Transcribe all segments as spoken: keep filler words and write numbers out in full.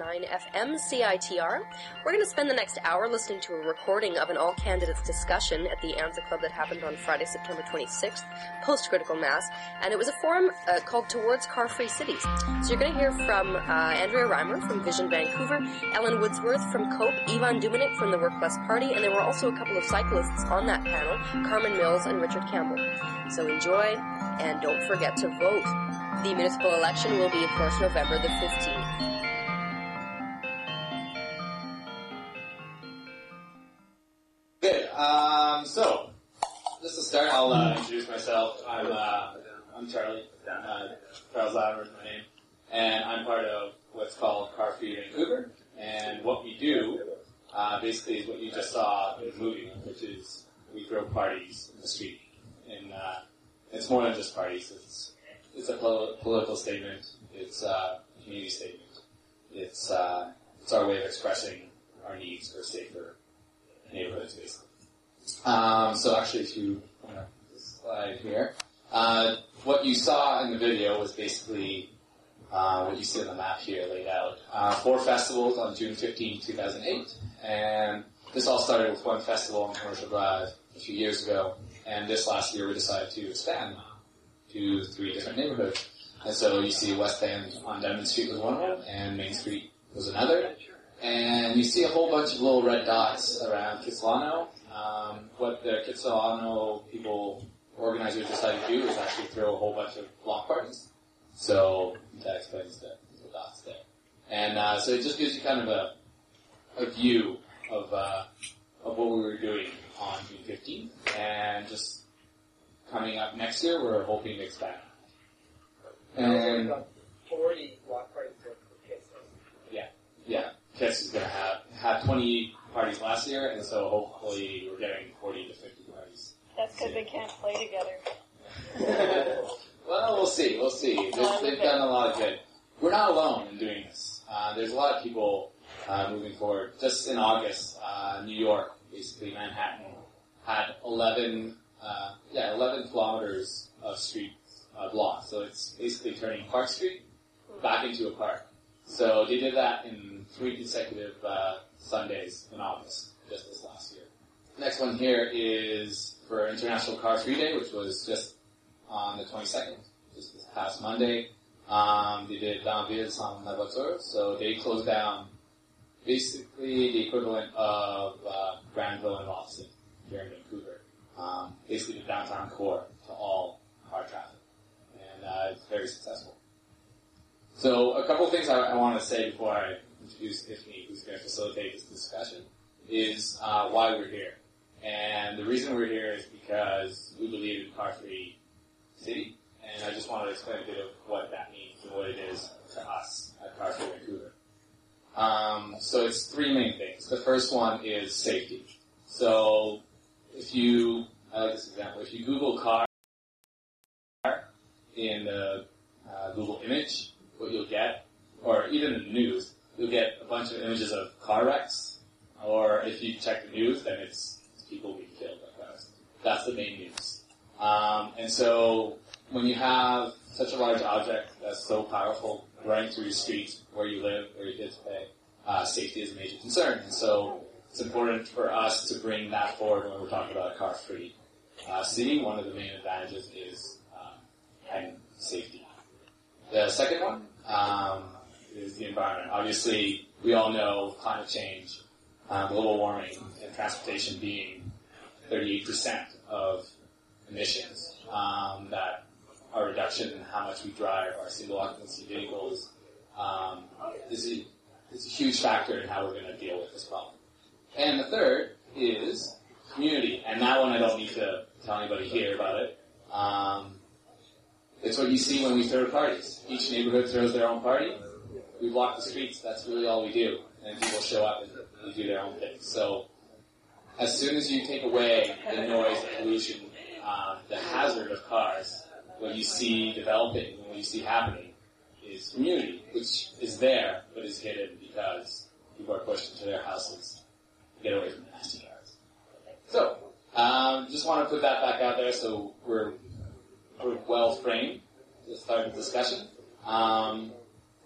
nine F M C I T R. We're going to spend the next hour listening to a recording of an all-candidates discussion at the ANZA Club that happened on Friday, September twenty-sixth, post-critical mass, and it was a forum uh, called Towards Car-Free Cities. So you're going to hear from uh, Andrea Reimer from Vision Vancouver, Ellen Woodsworth from COPE, Ivan Duminik from the Work Less Party, and there were also a couple of cyclists on that panel, Carmen Mills and Richard Campbell. So enjoy, and don't forget to vote. The municipal election will be, of course, November the fifteenth. Good. Um, so, just to start, I'll uh, introduce myself. I'm uh, I'm Charlie. Uh, Charles Latimer is my name, and I'm part of what's called Car Free Vancouver. And what we do, uh, basically, is what you just saw in the movie, which is we throw parties in the street. And uh, it's more than just parties. It's it's a pol- political statement. It's uh, a community statement. It's uh, it's our way of expressing our needs for safer neighborhoods, basically. Um, so actually, if you want to slide here, uh, what you saw in the video was basically uh, what you see on the map here laid out. Uh, four festivals on June fifteenth, two thousand eight, and this all started with one festival on Commercial Drive a few years ago, and this last year we decided to expand to three different neighborhoods. And so you see West End on Diamond Street was one of them, and Main Street was another. And you see a whole bunch of little red dots around Kitsilano. Um, what the Kitsilano people, organizers decided to do is actually throw a whole bunch of block parties. So that explains the, the dots there. And uh, so it just gives you kind of a, a view of uh, of what we were doing on June fifteenth. And just coming up next year, we're hoping to expand. And forty block parties for Kits. Yeah, yeah. Kits is going to have have twenty parties last year, and so hopefully we're getting forty to fifty parties. That's because they can't play together. Well, we'll see. We'll see. They've, they've done a lot of good. We're not alone in doing this. Uh, there's a lot of people uh, moving forward. Just in August, uh, New York, basically Manhattan, had eleven, uh, yeah, eleven kilometers of street uh, block. So it's basically turning Park Street back into a park. So they did that in three consecutive uh, Sundays in August, just this last year. Next one here is for International Car Free Day, which was just on the twenty-second, just this past Monday. Um, they did Danville sans la voiture, so they closed down basically the equivalent of uh, Granville and Lawson here in Vancouver. Um, basically the downtown core to all car traffic. And uh, it's very successful. So a couple of things I, I want to say before I introduce Tiffany, who's going to facilitate this discussion, is uh, why we're here. And the reason we're here is because we believe in car-free city, and I just wanted to explain a bit of what that means and what it is to us at Car Free Vancouver. Um, so it's three main things. The first one is safety. So if you, I like this example, if you Google car in the uh, Google image, what you'll get, or even in the news, you'll get a bunch of images of car wrecks, or if you check the news, then it's people being killed by cars. That's the main news. Um, and so when you have such a large object that's so powerful running through your street, where you live, where your kids play, uh, safety is a major concern. And so it's important for us to bring that forward when we're talking about a car-free uh, city. One of the main advantages is um, having safety. The second one um, is the environment. Obviously, we all know climate change, uh, global warming, and transportation being thirty-eight percent of emissions, um, that our reduction in how much we drive our single occupancy vehicles um, is, a, is a huge factor in how we're going to deal with this problem. And the third is community, and that one I don't need to tell anybody here about it. Um, it's what you see when we throw parties. Each neighborhood throws their own party. We block the streets. That's really all we do, and people show up and they do their own thing. So as soon as you take away the noise, the pollution, uh, the hazard of cars, what you see developing, what you see happening, is community, which is there, but is hidden because people are pushed into their houses to get away from the nasty cars. So, um, just want to put that back out there so we're, we're well framed to start the discussion. Um,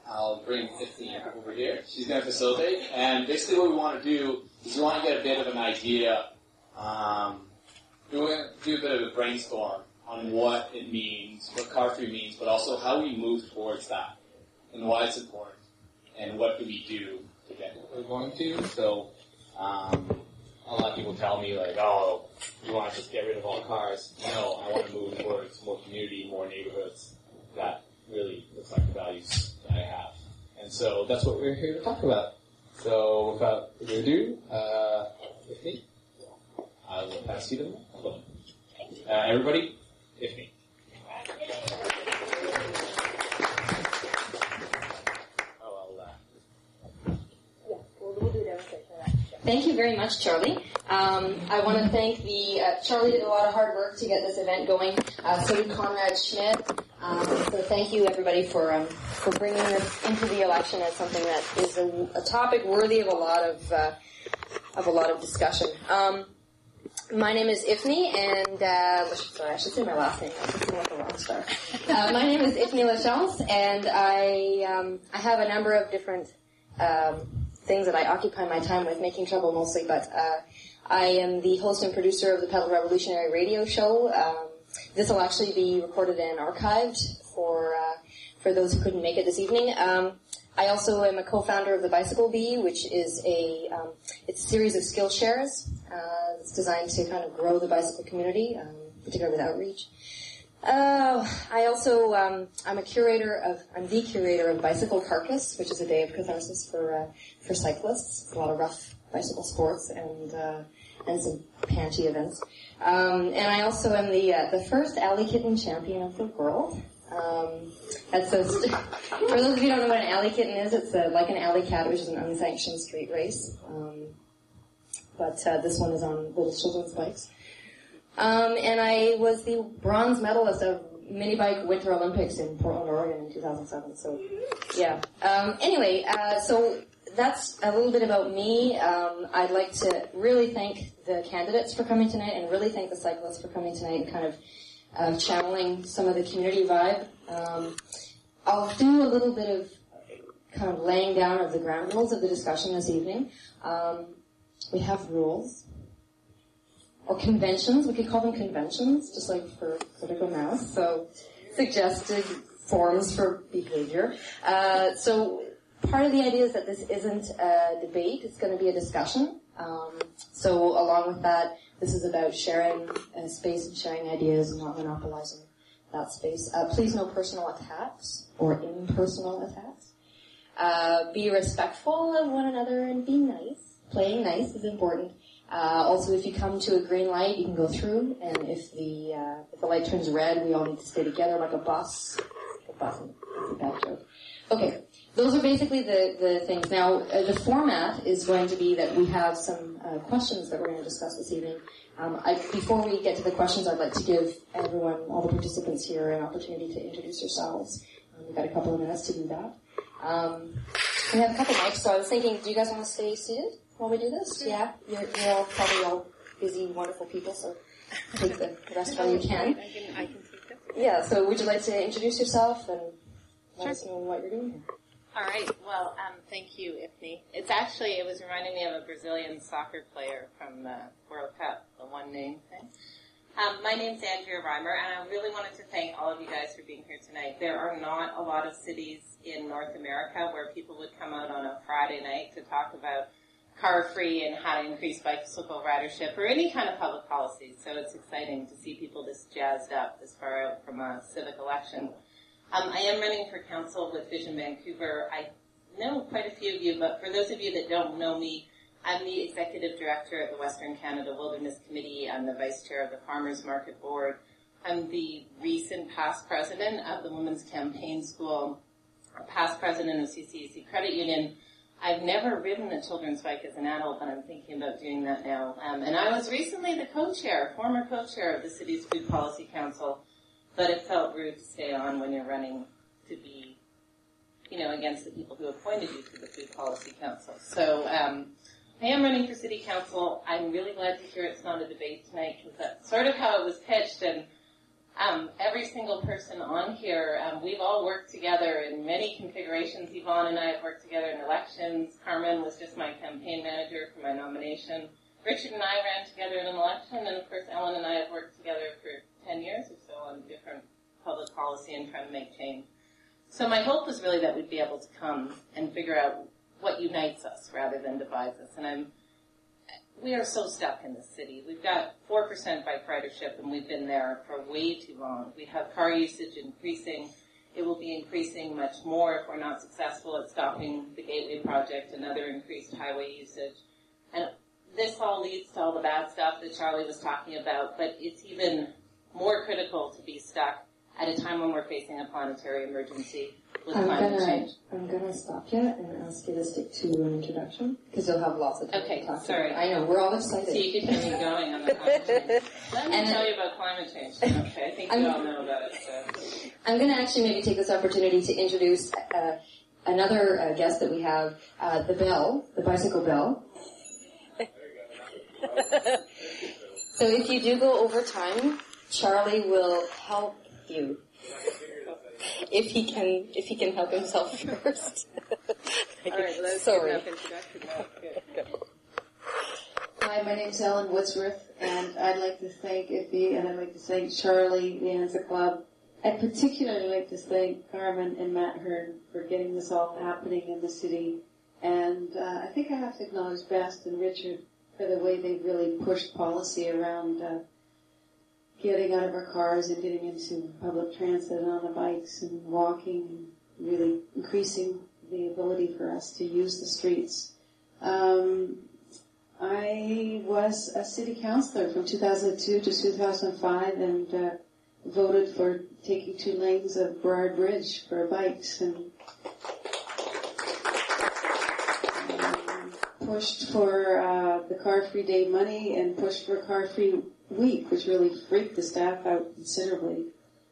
I'll bring Tiffany over here. She's going to facilitate. And basically what we want to do is we want to get a bit of an idea, um, we want to do a bit of a brainstorm on what it means, what car-free means, but also how we move towards that and why it's important and what do we do to get what we're going to. So um, a lot of people tell me, like, oh, you want to just get rid of all cars. No, I want to move towards more community, more neighborhoods. That really looks like the values that I have. And so that's what we're here to talk about. So without further ado, uh, with me, I will pass you the microphone. Uh, everybody, if me. Thank you very much, Charlie. Um, I want to thank the, uh, Charlie did a lot of hard work to get this event going. Uh, so did Conrad Schmidt. Um, so thank you everybody for, um, for bringing this into the election as something that is a, a topic worthy of a lot of, uh, of a lot of discussion. Um, my name is Ifni, and, uh, sorry, I should say my last name. I'm just like a rock star. Uh, my name is Ifni Lachance, and I, um, I have a number of different, um, things that I occupy my time with, making trouble mostly, but uh, I am the host and producer of the Pedal Revolutionary radio show. Um, this will actually be recorded and archived for uh, for those who couldn't make it this evening. Um, I also am a co-founder of the Bicycle Bee, which is a um, it's a series of skill shares. Uh, it's designed to kind of grow the bicycle community, um, particularly with outreach. Uh, I also, um, I'm a curator of, I'm the curator of Bicycle Carcass, which is a day of catharsis for, uh, for cyclists. A lot of rough bicycle sports and, uh, and some panchy events. Um, and I also am the, uh, the first alley kitten champion of the world. Um, that's a, st- for those of you who don't know what an alley kitten is, it's a, like an alley cat, which is an unsanctioned street race. Um, but, uh, this one is on little children's bikes. Um, and I was the bronze medalist of mini bike Winter Olympics in Portland, Oregon in two thousand seven. So, yeah. Um, anyway, uh, so that's a little bit about me. Um, I'd like to really thank the candidates for coming tonight and really thank the cyclists for coming tonight and kind of uh, channeling some of the community vibe. Um, I'll do a little bit of kind of laying down of the ground rules of the discussion this evening. Um, we have rules. Or conventions, we could call them conventions, just like for critical mass. So, suggested forms for behavior. Uh, so, part of the idea is that this isn't a debate, it's going to be a discussion. Um, so, along with that, this is about sharing a space and sharing ideas and not monopolizing that space. Uh, please no personal attacks or impersonal attacks. Uh, be respectful of one another and be nice. Playing nice is important. Uh, also, if you come to a green light, you can go through, and if the uh, if the light turns red, we all need to stay together like a bus. Like a bus, that's a bad joke. Okay, those are basically the, the things. Now, uh, the format is going to be that we have some uh, questions that we're going to discuss this evening. Um, I, before we get to the questions, I'd like to give everyone, all the participants here, an opportunity to introduce yourselves. Um, we've got a couple of minutes to do that. Um, we have a couple mics, so I was thinking, do you guys want to stay seated while we do this? Yeah? You're, you're all probably all busy, wonderful people, so take the rest while you can. I can, I can take this. Yeah, so would you like to introduce yourself and let Sure. us know what you're doing here? All right. Well, um, thank you, Ifni. It's actually, it was reminding me of a Brazilian soccer player from the World Cup, the one name thing. Um, my name's Andrea Reimer, and I really wanted to thank all of you guys for being here tonight. There are not a lot of cities in North America where people would come out on a Friday night to talk about car-free and how to increase bicycle ridership or any kind of public policy. So it's exciting to see people this jazzed up this far out from a civic election. Um, I am running for council with Vision Vancouver. I know quite a few of you, but for those of you that don't know me, I'm the executive director of the Western Canada Wilderness Committee. I'm the vice chair of the Farmers Market Board. I'm the recent past president of the Women's Campaign School, past president of C C E C Credit Union. I've never ridden a children's bike as an adult, but I'm thinking about doing that now. Um, and I was recently the co-chair, former co-chair of the city's Food Policy Council, but it felt rude to stay on when you're running to be, you know, against the people who appointed you to the Food Policy Council. So um, I am running for city council. I'm really glad to hear it's not a debate tonight because that's sort of how it was pitched. And Um, every single person on here, um, we've all worked together in many configurations. Yvonne and I have worked together in elections. Carmen was just my campaign manager for my nomination. Richard and I ran together in an election, and of course Ellen and I have worked together for ten years or so on different public policy and trying to make change. So my hope was really that we'd be able to come and figure out what unites us rather than divides us. And I'm We are so stuck in this city. We've got four percent bike ridership, and we've been there for way too long. We have car usage increasing. It will be increasing much more if we're not successful at stopping the Gateway Project and other increased highway usage. And this all leads to all the bad stuff that Charlie was talking about, but it's even more critical to be stuck at a time when we're facing a planetary emergency with I'm climate gonna, change. I'm going to stop you and ask you to stick to an introduction, because you'll have lots of time Okay, to talk sorry. to. I know, we're all excited. So you can hear me going on the climate change. Let me And tell you about climate change. Okay, I think you I'm- all know about it. So. I'm going to actually maybe take this opportunity to introduce uh, another uh, guest that we have, uh, the Bell, the Bicycle Bell. So if you do go over time, Charlie will help you. If he can, if he can help himself first. All right, let's Sorry. give enough introduction. Good, good. Hi, my name's Ellen Woodsworth, and I'd like to thank Iffy, and I'd like to thank Charlie, the Anza Club. I'd particularly like to thank Carmen and Matt Hearn for getting this all happening in the city. And uh, I think I have to acknowledge Best and Richard for the way they really pushed policy around uh, getting out of our cars and getting into public transit and on the bikes and walking, and really increasing the ability for us to use the streets. Um, I was a city councillor from two thousand two to two thousand five and uh, voted for taking two lanes of Burrard Bridge for bikes, and um, pushed for uh, the car-free day money and pushed for car-free week, which really freaked the staff out considerably.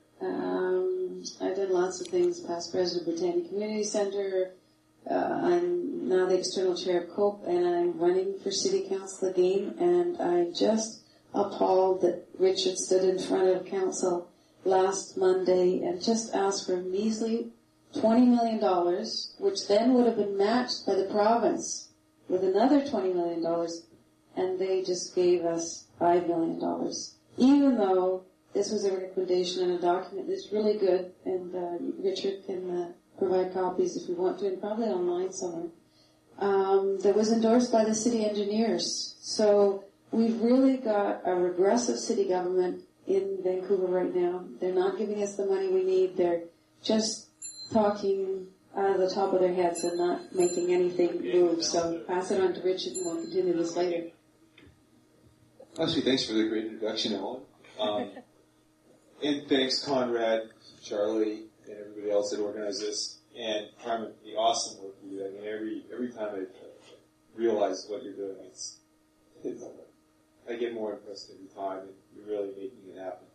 Um, I've done lots of things, past president of Britannia Community Centre. Uh, I'm now the external chair of COPE, and I'm running for city council again, and I'm just appalled that Richard stood in front of council last Monday and just asked for a measly twenty million dollars, which then would have been matched by the province with another twenty million dollars, and they just gave us five million dollars, even though this was a recommendation and a document that's really good, and uh, Richard can uh, provide copies if you want to, and probably online somewhere, um, that was endorsed by the city engineers. So we've really got a regressive city government in Vancouver right now. They're not giving us the money we need. They're just talking out of the top of their heads and not making anything move. So pass it on to Richard, and we'll continue this later. Actually, thanks for the great introduction, Ellen. Um, and thanks, Conrad, Charlie, and everybody else that organized this. And Carmen, the awesome work you do. I mean, every every time I realize what you're doing, it's, it's I get more impressed every time, and you're really making it happen.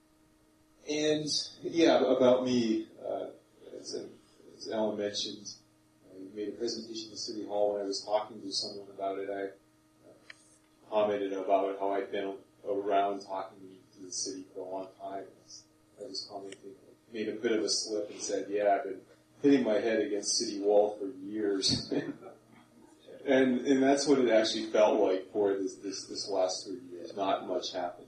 And yeah, about me, uh, as, as Ellen mentioned, I made a presentation to City Hall when I was talking to someone about it. I commented about how I'd been around talking to the city for a long time. I was commenting, made a bit of a slip and said, yeah, I've been hitting my head against city wall for years. and and that's what it actually felt like for this this, this last three years. Not much happened.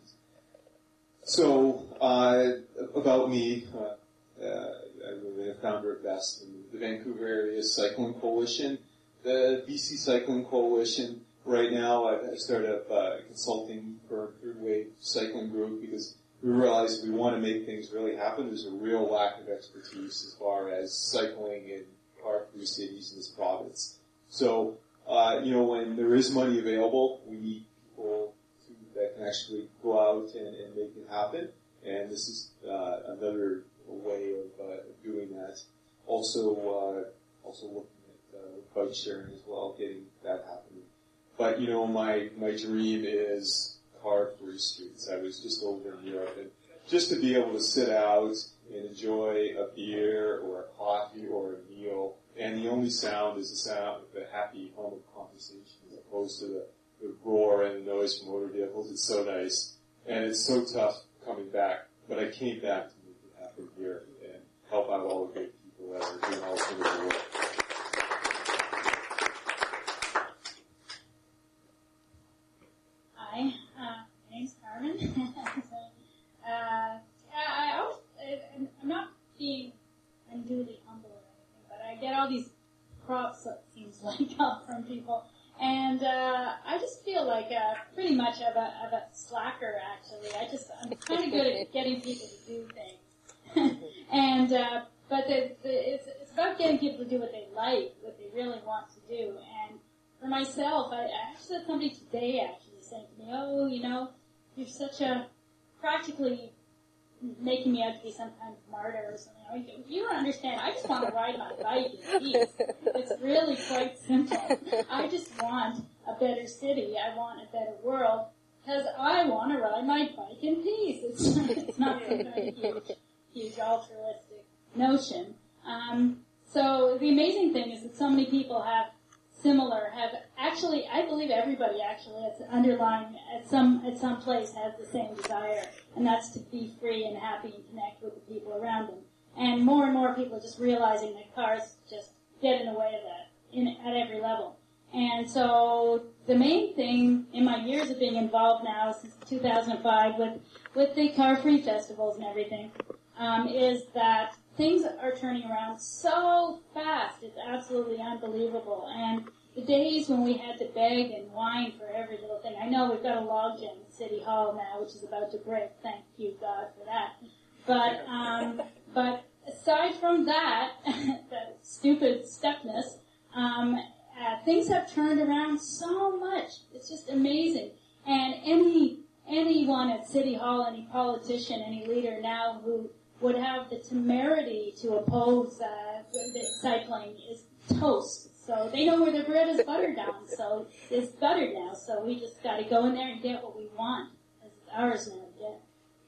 So, uh, about me, uh, uh, I'm the founder of BEST, and the Vancouver Area Cycling Coalition, the B C Cycling Coalition. Right now, I've started up a consulting for Third Wave Cycling Group because we realize if we want to make things really happen, there's a real lack of expertise as far as cycling in car-free cities in this province. So, uh, you know, when there is money available, we need people to, that can actually go out and, and make it happen. And this is uh, another way of uh, doing that. Also, uh, also looking at uh, bike sharing as well, getting that happening. But, you know, my, my dream is car-free streets. I was just over in Europe, and just to be able to sit out and enjoy a beer or a coffee or a meal, and the only sound is the sound of the happy hum of conversation as opposed to the, the roar and the noise from motor vehicles. It's so nice. And it's so tough coming back but I came back to make it happen here and help out all the great people that are doing all this wonderful work. Hi, uh, my name's Carmen. so, uh, I always, I, I'm not being unduly humble or anything, but I get all these props, it seems like, up from people. And uh, I just feel like uh, pretty much of a, of a slacker, actually. I just, I'm kind of good at getting people to do things. and, uh, but the, the, it's, it's about getting people to do what they like, what they really want to do. And for myself, I, I actually had somebody today actually saying to me, oh, you know, you're such a, practically making me out to be some kind of martyr or something. I mean, you don't understand. I just want to ride my bike in peace. It's really quite simple. I just want a better city. I want a better world because I want to ride my bike in peace. It's, it's not some kind of huge, huge altruistic notion. Um, so the amazing thing is that so many people have similar, have actually, I believe everybody actually at underlying at some at some place has the same desire, and that's to be free and happy and connect with the people around them. And more and more people are just realizing that cars just get in the way of that in, at every level. And so the main thing in my years of being involved now since two thousand five with with the car-free festivals and everything um, is that things are turning around so fast. It's absolutely unbelievable. And the days when we had to beg and whine for every little thing. I know we've got a logjam at City Hall now, which is about to break. Thank you, God, for that. But, um, but aside from that, that stupid stuckness, um, uh, things have turned around so much. It's just amazing. And any, anyone at City Hall, any politician, any leader now who would have the temerity to oppose uh, cycling is toast. So they know where their bread is buttered down. So it's buttered now. So we just got to go in there and get what we want. It's ours now to get.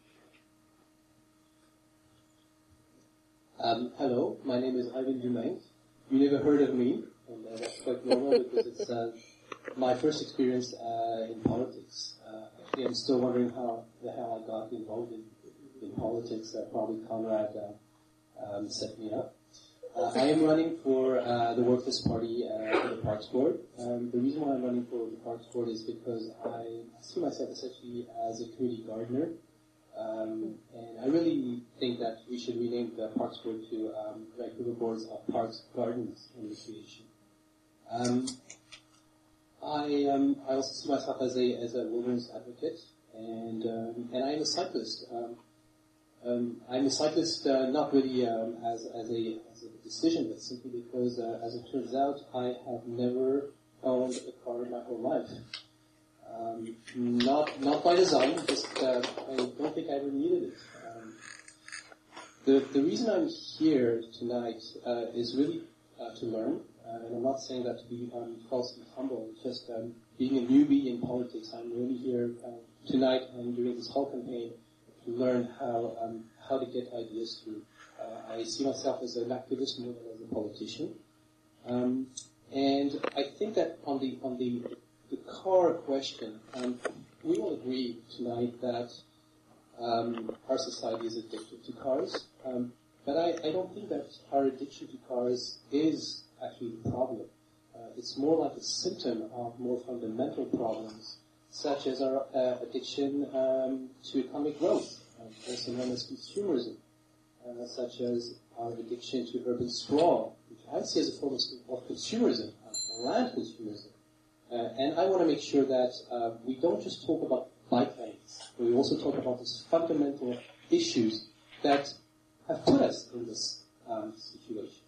Um, hello, my name is Ivan Dumain. You never heard of me, and uh, that's quite normal because it's uh, my first experience uh, in politics. Uh, actually, I'm still wondering how the hell I got involved in in politics. Uh, probably Conrad uh, um, set me up. Uh, I am running for uh, the Workers' Party uh, for the Parks Board. Um, the reason why I'm running for the Parks Board is because I see myself essentially as a community gardener. Um, and I really think that we should rename the Parks Board to um, Vancouver Boards of Parks, Gardens, and Recreation. Um, I um, I also see myself as a as a wilderness advocate, and um, and I am a cyclist. Um, um, I'm a cyclist uh, not really um, as as a as a decision, but simply because, uh, as it turns out, I have never owned a car in my whole life. Um, not not by design, just uh, I don't think I ever needed it. Um, the the reason I'm here tonight uh, is really uh, to learn, uh, and I'm not saying that to be um, falsely humble. It's just um, being a newbie in politics. I'm really here uh, tonight and during this whole campaign to learn how um, how to get ideas through. Uh, I see myself as an activist more than as a politician, um, and I think that on the on the The car question, um, we all agree tonight that um, our society is addicted to cars, um, but I, I don't think that our addiction to cars is actually the problem. Uh, it's more like a symptom of more fundamental problems, such as our uh, addiction um, to economic growth, uh, also known as consumerism, uh, such as our addiction to urban sprawl, which I see as a form of consumerism, uh, land consumerism. Uh, and I want to make sure that uh, we don't just talk about bike lanes, but we also talk about these fundamental issues that have put us in this um, situation.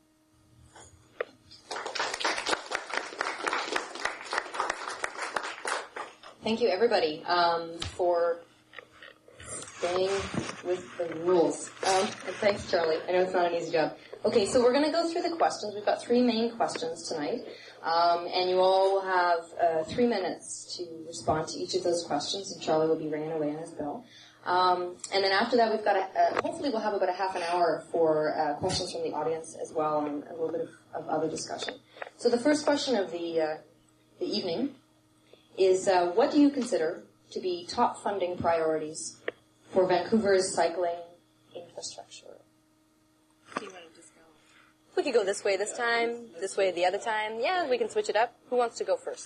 Thank you, everybody, um, for staying with the rules. Um, and thanks, Charlie. I know it's not an easy job. Okay, so we're going to go through the questions. We've got three main questions tonight. Um, and you all will have uh, three minutes to respond to each of those questions, and Charlie will be ringing away on his bell. Um, and then after that, we've got a, uh, hopefully we'll have about a half an hour for uh, questions from the audience as well, and a little bit of, of other discussion. So the first question of the uh, the evening is, uh, what do you consider to be top funding priorities for Vancouver's cycling infrastructure. Do you want to just go? We could go this way this time, this way the other time. Yeah, we can switch it up. Who wants to go first?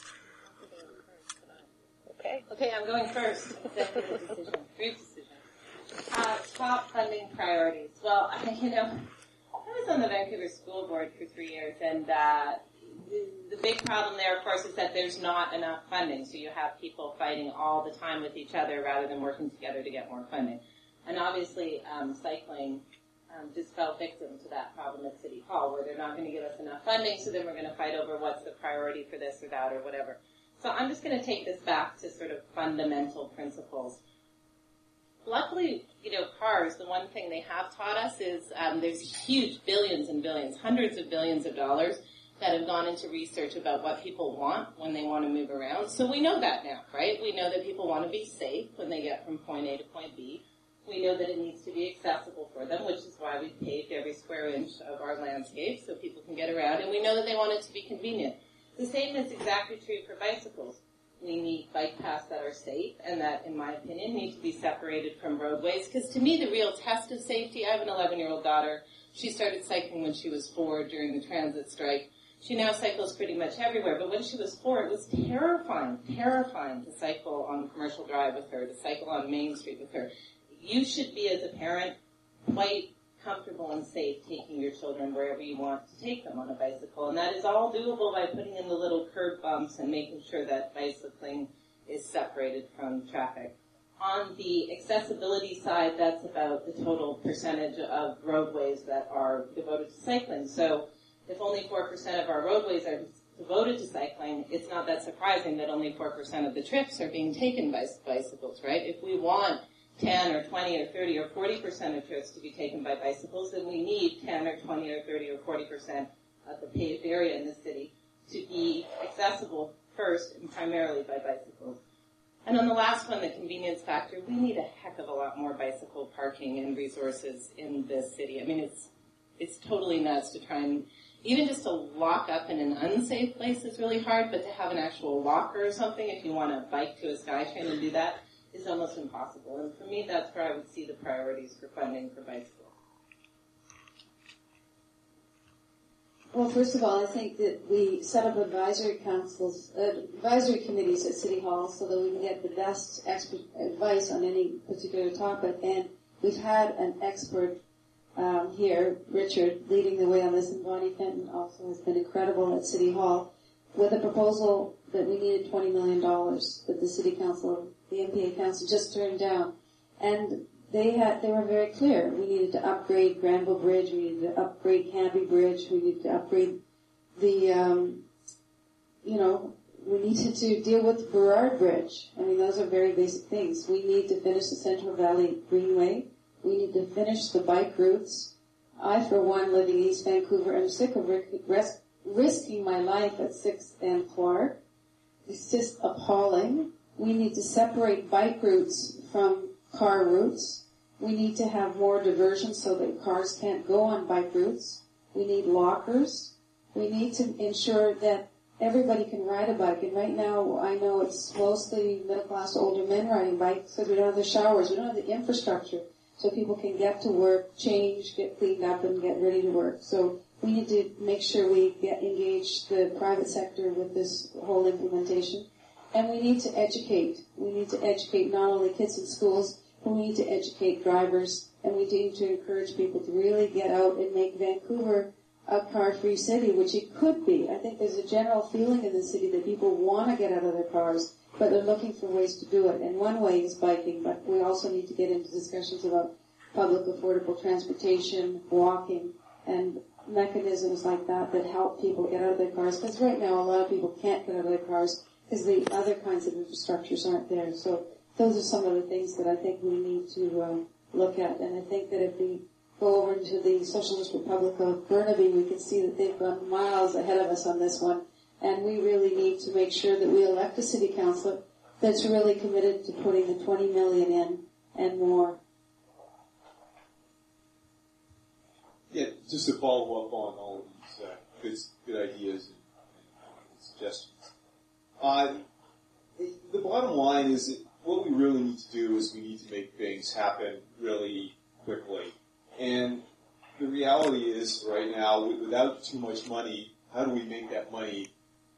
Okay. Okay, I'm going first. Executive decision. Brief decision. Uh, top funding priorities. Well, you know, I was on the Vancouver School Board for three years, and uh, the, the big problem there, of course, is that there's not enough funding. So you have people fighting all the time with each other rather than working together to get more funding. And obviously, um, cycling um, just fell victim to that problem at City Hall, where they're not going to give us enough funding, so then we're going to fight over what's the priority for this or that or whatever. So I'm just going to take this back to sort of fundamental principles. Luckily, you know, cars, the one thing they have taught us is um, there's huge billions and billions, hundreds of billions of dollars that have gone into research about what people want when they want to move around. So we know that now, right? We know that people want to be safe when they get from point A to point B. We know that it needs to be accessible for them, which is why we've paved every square inch of our landscape so people can get around. And we know that they want it to be convenient. The same is exactly true for bicycles. We need bike paths that are safe and that, in my opinion, need to be separated from roadways. Because to me, the real test of safety, I have an eleven-year-old daughter. She started cycling when she was four during the transit strike. She now cycles pretty much everywhere. But when she was four, it was terrifying, terrifying to cycle on Commercial Drive with her, to cycle on Main Street with her. You should be, as a parent, quite comfortable and safe taking your children wherever you want to take them on a bicycle. And that is all doable by putting in the little curb bumps and making sure that bicycling is separated from traffic. On the accessibility side, that's about the total percentage of roadways that are devoted to cycling. So if only four percent of our roadways are devoted to cycling, it's not that surprising that only four percent of the trips are being taken by bicycles, right? If we want ten or twenty or thirty or forty percent of trips to be taken by bicycles, then we need ten or twenty or thirty or forty percent of the paved area in the city to be accessible first and primarily by bicycles. And on the last one, the convenience factor, we need a heck of a lot more bicycle parking and resources in this city. I mean, it's it's totally nuts to try and, even just to lock up in an unsafe place is really hard, but to have an actual locker or something, if you want to bike to a SkyTrain and do that, is almost impossible. And for me, that's where I would see the priorities for funding for bicycles. Well, first of all, I think that we set up advisory councils, uh, advisory committees at City Hall so that we can get the best expert advice on any particular topic. And we've had an expert um, here, Richard, leading the way on this, and Bonnie Fenton also has been incredible at City Hall with a proposal that we needed twenty million dollars that the City Council, the M P A Council just turned down. And they had, they were very clear. We needed to upgrade Granville Bridge, we needed to upgrade Canby Bridge, we needed to upgrade the, um, you know, we needed to deal with Burrard Bridge. I mean, those are very basic things. We need to finish the Central Valley Greenway. We need to finish the bike routes. I, for one, living in East Vancouver, am sick of ris- risking my life at sixth and Clark. It's just appalling. We need to separate bike routes from car routes. We need to have more diversion so that cars can't go on bike routes. We need lockers. We need to ensure that everybody can ride a bike. And right now, I know it's mostly middle-class older men riding bikes because we don't have the showers. We don't have the infrastructure so people can get to work, change, get cleaned up, and get ready to work. So we need to make sure we get engage the private sector with this whole implementation. And we need to educate. We need to educate not only kids in schools, but we need to educate drivers, and we need to encourage people to really get out and make Vancouver a car-free city, which it could be. I think there's a general feeling in the city that people want to get out of their cars, but they're looking for ways to do it. And one way is biking, but we also need to get into discussions about public affordable transportation, walking, and mechanisms like that that help people get out of their cars. Because right now, a lot of people can't get out of their cars because the other kinds of infrastructures aren't there. So those are some of the things that I think we need to uh, look at. And I think that if we go over into the Socialist Republic of Burnaby, we can see that they've gone miles ahead of us on this one. And we really need to make sure that we elect a city council that's really committed to putting the twenty million in and more. Yeah, just to follow up on all of these uh, good, good ideas and, and suggestions. Uh, the bottom line is that what we really need to do is we need to make things happen really quickly. And the reality is, right now, without too much money, how do we make that money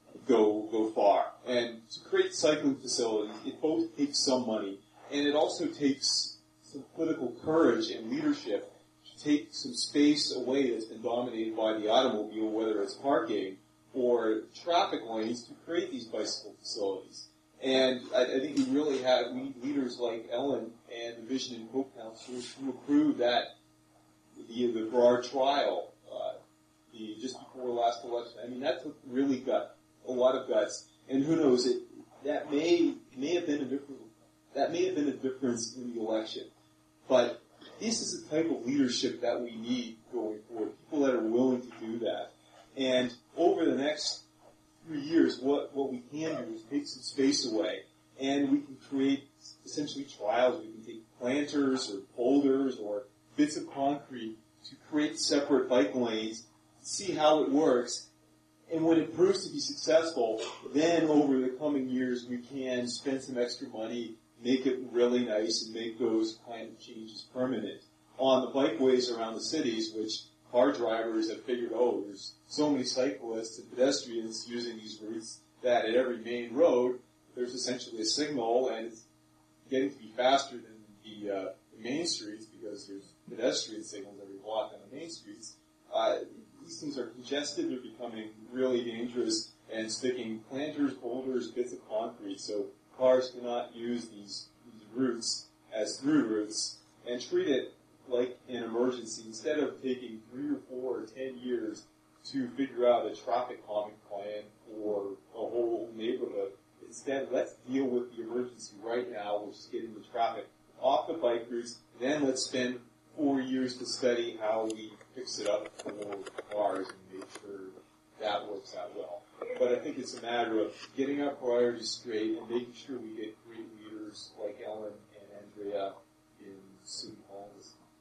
go go far? And to create cycling facilities, it both takes some money, and it also takes some political courage and leadership to take some space away that's been dominated by the automobile, whether it's parking or traffic lanes, to create these bicycle facilities. And I, I think we really have, we need leaders like Ellen and the Vision and Hope Council who approved that, the, the Brard trial, uh, the, just before last election. I mean, that took really gut, a lot of guts. And who knows, it, that may, may have been a different, that may have been a difference in the election. But this is the type of leadership that we need going forward, people that are willing to do that. And over the next three years, what, what we can do is take some space away, and we can create essentially trials. We can take planters or boulders or bits of concrete to create separate bike lanes, see how it works, and when it proves to be successful, then over the coming years we can spend some extra money, make it really nice, and make those kind of changes permanent. On the bikeways around the cities, which car drivers have figured, oh, there's so many cyclists and pedestrians using these routes that at every main road, there's essentially a signal, and it's getting to be faster than the, uh, the main streets because there's pedestrian signals every block on the main streets. Uh, these things are congested, they're becoming really dangerous, and sticking planters, boulders, bits of concrete, so cars cannot use these, these routes as through routes, and treat it like an emergency. Instead of taking three or four or ten years to figure out a traffic calming plan for a whole neighborhood, instead let's deal with the emergency right now, which is getting the traffic off the bike routes. Then let's spend four years to study how we fix it up for cars and make sure that works out well. But I think it's a matter of getting our priorities straight and making sure we get great leaders like Ellen and Andrea in City Hall.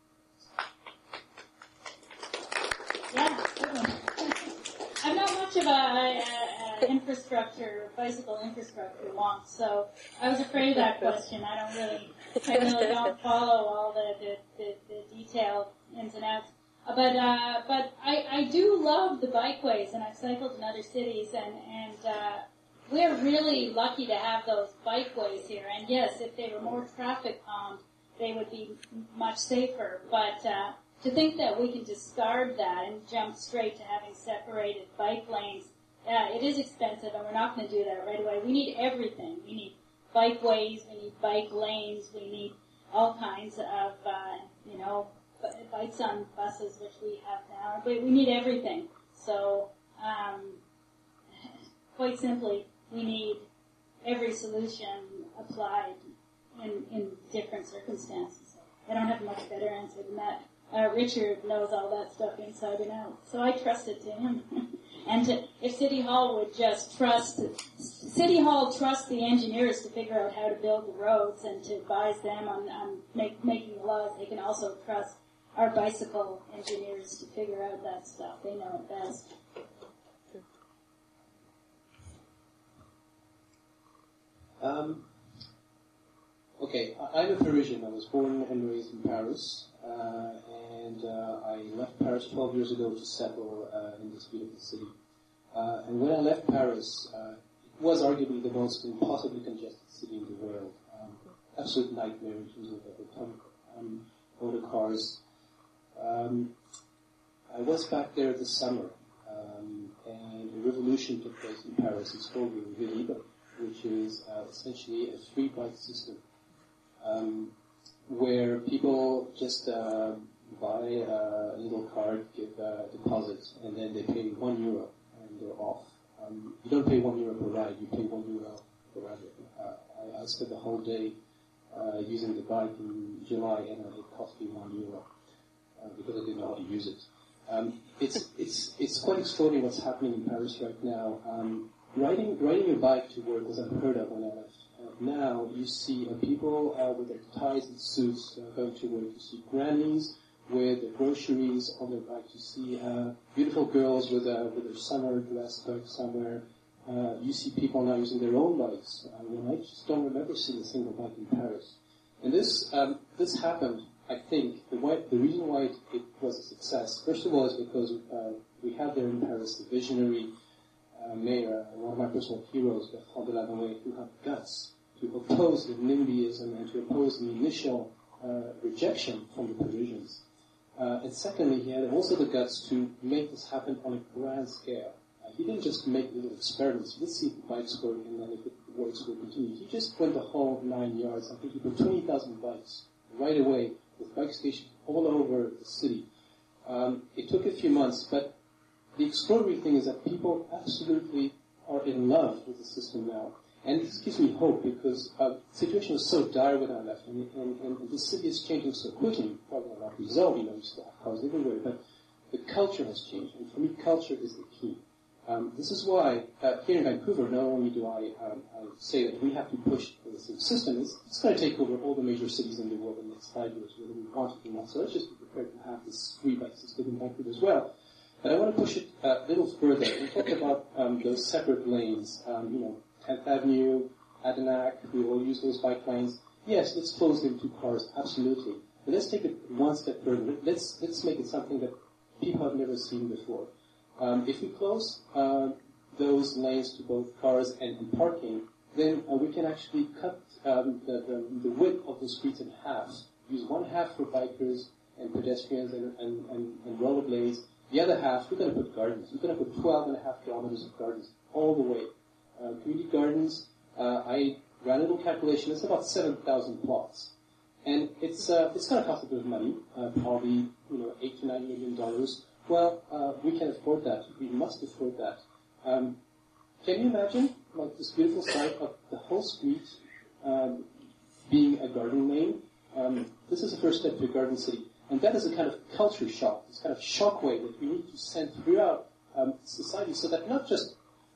Yeah, good one. I'm not much of a, a, a infrastructure, bicycle infrastructure wonk, so I was afraid of that question. I don't really, I really don't follow all the, the, the, the detailed ins and outs. But, uh, but I, I do love the bikeways, and I've cycled in other cities, and, and, uh, we're really lucky to have those bikeways here. And yes, if they were more traffic calmed, they would be much safer. But, uh, to think that we can discard that and jump straight to having separated bike lanes, uh, it is expensive, and we're not going to do that right away. We need everything. We need bikeways, we need bike lanes, we need all kinds of, uh, you know, bikes on buses, which we have now. But we need everything. So, um, quite simply, we need every solution applied in, in different circumstances. I don't have a much better answer than that. Uh, Richard knows all that stuff inside and out, so I trust it to him. And to, if City Hall would just trust, City Hall trusts the engineers to figure out how to build the roads and to advise them on, on make, making the laws, they can also trust our bicycle engineers to figure out that stuff. They know it best. Um, okay, I'm a Parisian. I was born and raised in Paris. Uh, and uh, I left Paris twelve years ago to settle uh, in this beautiful city. Uh, and when I left Paris, uh, it was arguably the most impossibly congested city in the world. Um, absolute nightmare in terms of the um, motor cars. Um, I was back there this summer, um, and a revolution took place in Paris. It's called the Vélib', which is uh, essentially a free bike system. Um, where people just uh, buy a little card, give a deposit, and then they pay one euro, and they're off. Um, you don't pay one euro per ride, you pay one euro per ride. Uh, I, I spent the whole day uh, using the bike in July, and it cost me one euro uh, because I didn't know how to use it. Um, it's it's it's quite extraordinary what's happening in Paris right now. Um, riding riding your bike to work was unheard of when I left. Now you see uh, people uh, with their ties and suits uh, going to work. You see grannies with their groceries on their bike. You see uh, beautiful girls with uh, with their summer dress going somewhere. Uh, you see people now using their own bikes. I mean, I just don't remember seeing a single bike in Paris. And this um, this happened, I think, the, why, the reason why it, it was a success, first of all, is because uh, we had there in Paris a visionary uh, mayor, one of my personal heroes, Bertrand de Lavanouet, who had guts to oppose the NIMBYism and to oppose the initial uh, rejection from the Parisians. Uh, and secondly, he had also the guts to make this happen on a grand scale. Uh, he didn't just make little experiments. Let's see if the bikes work, and then if it works, we'll continue. He just went the whole nine yards. I think he put twenty thousand bikes right away with bike stations all over the city. Um, it took a few months, but the extraordinary thing is that people absolutely are in love with the system now. And this gives me hope because uh, the situation was so dire when I left, and, and, and the city is changing so quickly. Probably not resolved, you know, you still have cars everywhere, but the culture has changed. And for me, culture is the key. Um, this is why uh, here in Vancouver, not only do I, um, I say that we have to push for the same system, it's, it's going to take over all the major cities in the world in the next five years, whether we want it or not. So let's just be prepared to have this free bike system in Vancouver as well. But I want to push it a little further. We talked about um, those separate lanes, um, you know, tenth Avenue, Adenac, we all use those bike lanes. Yes, let's close them to cars, absolutely. But let's take it one step further. Let's let's make it something that people have never seen before. Um, if we close uh, those lanes to both cars and, and parking, then uh, we can actually cut um, the, the, the width of the streets in half. Use one half for bikers and pedestrians and, and, and, and rollerblades. The other half, we're going to put gardens. We're going to put twelve and a half kilometers of gardens all the way. Uh, community gardens, uh, I ran a little calculation, it's about seven thousand plots. And it's uh, it's going to cost a bit of money, uh, probably, you know, eight to nine million dollars. Well, uh, we can afford that. We must afford that. Um, can you imagine, like, this beautiful sight of the whole street um, being a garden lane? Um, this is the first step to a garden city. And that is a kind of culture shock, this kind of shockwave that we need to send throughout um, society so that not just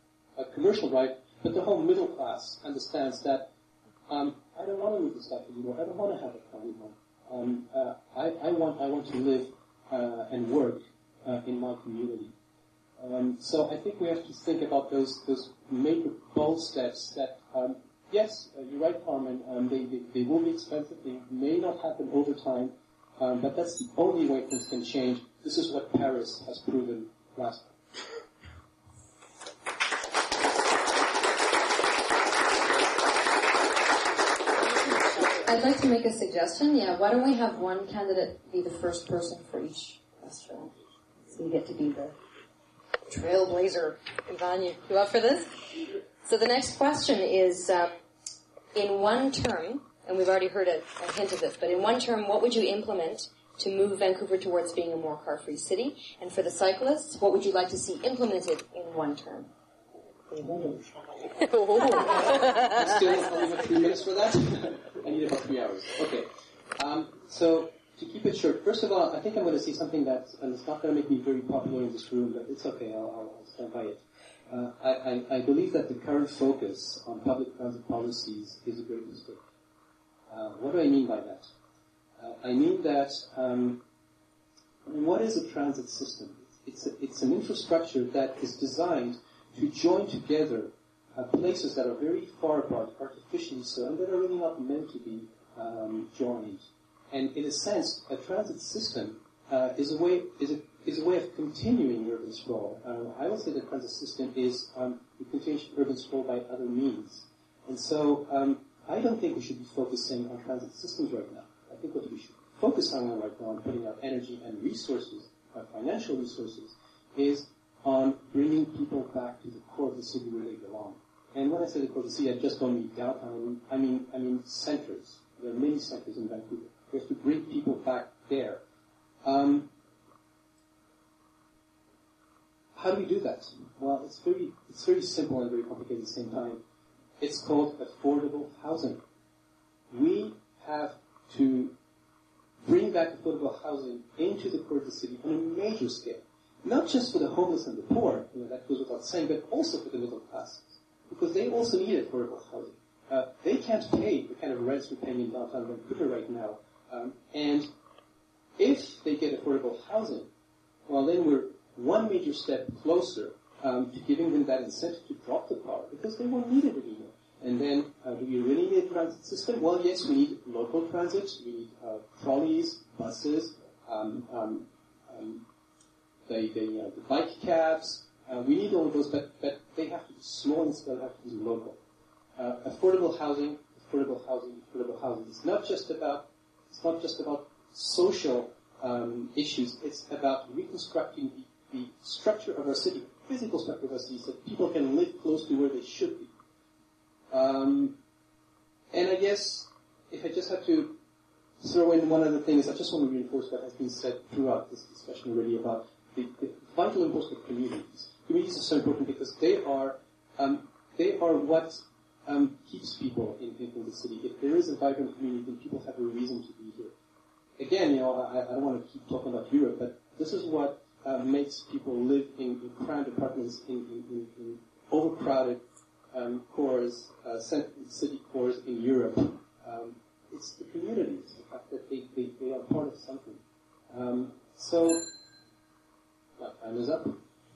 a commercial right, but the whole middle class understands that um, I don't want to live this life anymore. I don't want to have a car anymore. Um, uh, I, I want I want to live uh, and work uh, in my community. Um, so I think we have to think about those those major bold steps. That um, yes, uh, you're right, Carmen. Um, they, they they will be expensive. They may not happen over time, um, but that's the only way things can change. This is what Paris has proven last time. I'd like to make a suggestion. Yeah, why don't we have one candidate be the first person for each question? So you get to be the trailblazer. Ivan, you, you up for this? So the next question is, um, in one term, and we've already heard a, a hint of this, but in one term, what would you implement to move Vancouver towards being a more car-free city? And for the cyclists, what would you like to see implemented in one term? Still, only have three minutes for that? I need about three hours. Okay. Um, so, to keep it short, first of all, I think I'm going to say something that, and it's not going to make me very popular in this room, but it's okay, I'll, I'll, I'll stand by it. Uh, I, I, I believe that the current focus on public transit policies is a great mistake. Uh, what do I mean by that? Uh, I mean that, um, what is a transit system? It's, a, it's an infrastructure that is designed to join together uh, places that are very far apart, artificially so, and that are really not meant to be um, joined. And in a sense, a transit system uh, is a way is a is a way of continuing urban sprawl. Uh, I would say the transit system is um, the continuation of urban sprawl by other means. And so, um, I don't think we should be focusing on transit systems right now. I think what we should focus on right now, on putting out energy and resources, uh, financial resources, is on bringing people back to the core of the city where they belong. And when I say the core of the city, I just don't mean downtown. I mean, I mean centers. There are many centers in Vancouver. We have to bring people back there. Um, how do we do that? Well, it's very, it's very simple and very complicated at the same time. It's called affordable housing. We have to bring back affordable housing into the core of the city on a major scale. Not just for the homeless and the poor, you know, that goes without saying, but also for the middle classes. Because they also need affordable housing. Uh, they can't pay the kind of rents we're paying in downtown Vancouver right now. Um, and if they get affordable housing, well, then we're one major step closer um, to giving them that incentive to drop the car because they won't need it anymore. And then, uh, do we really need a transit system? Well, yes, we need local transit. We need uh, trolleys, buses, um, um, um, the, the, uh, the bike cabs. Uh, we need all of those, but, but they have to be small and still have to be local. Uh, affordable housing, affordable housing, affordable housing. It's not just about, it's not just about social um, issues. It's about reconstructing the, the structure of our city, physical structure of our city, so that people can live close to where they should be. Um, and I guess if I just had to throw in one other thing is I just want to reinforce what has been said throughout this discussion already about the, the vital importance of communities. Communities are so important because they are um, they are what um, keeps people in, in, in the city. If there is a vibrant community, then people have a reason to be here. Again, you know, I, I don't want to keep talking about Europe, but this is what uh, makes people live in, in crammed apartments in, in, in, in overcrowded Um, cores, uh, city cores in Europe. Um, it's the communities, the fact that they, they, they are part of something. Um, so, my time is up.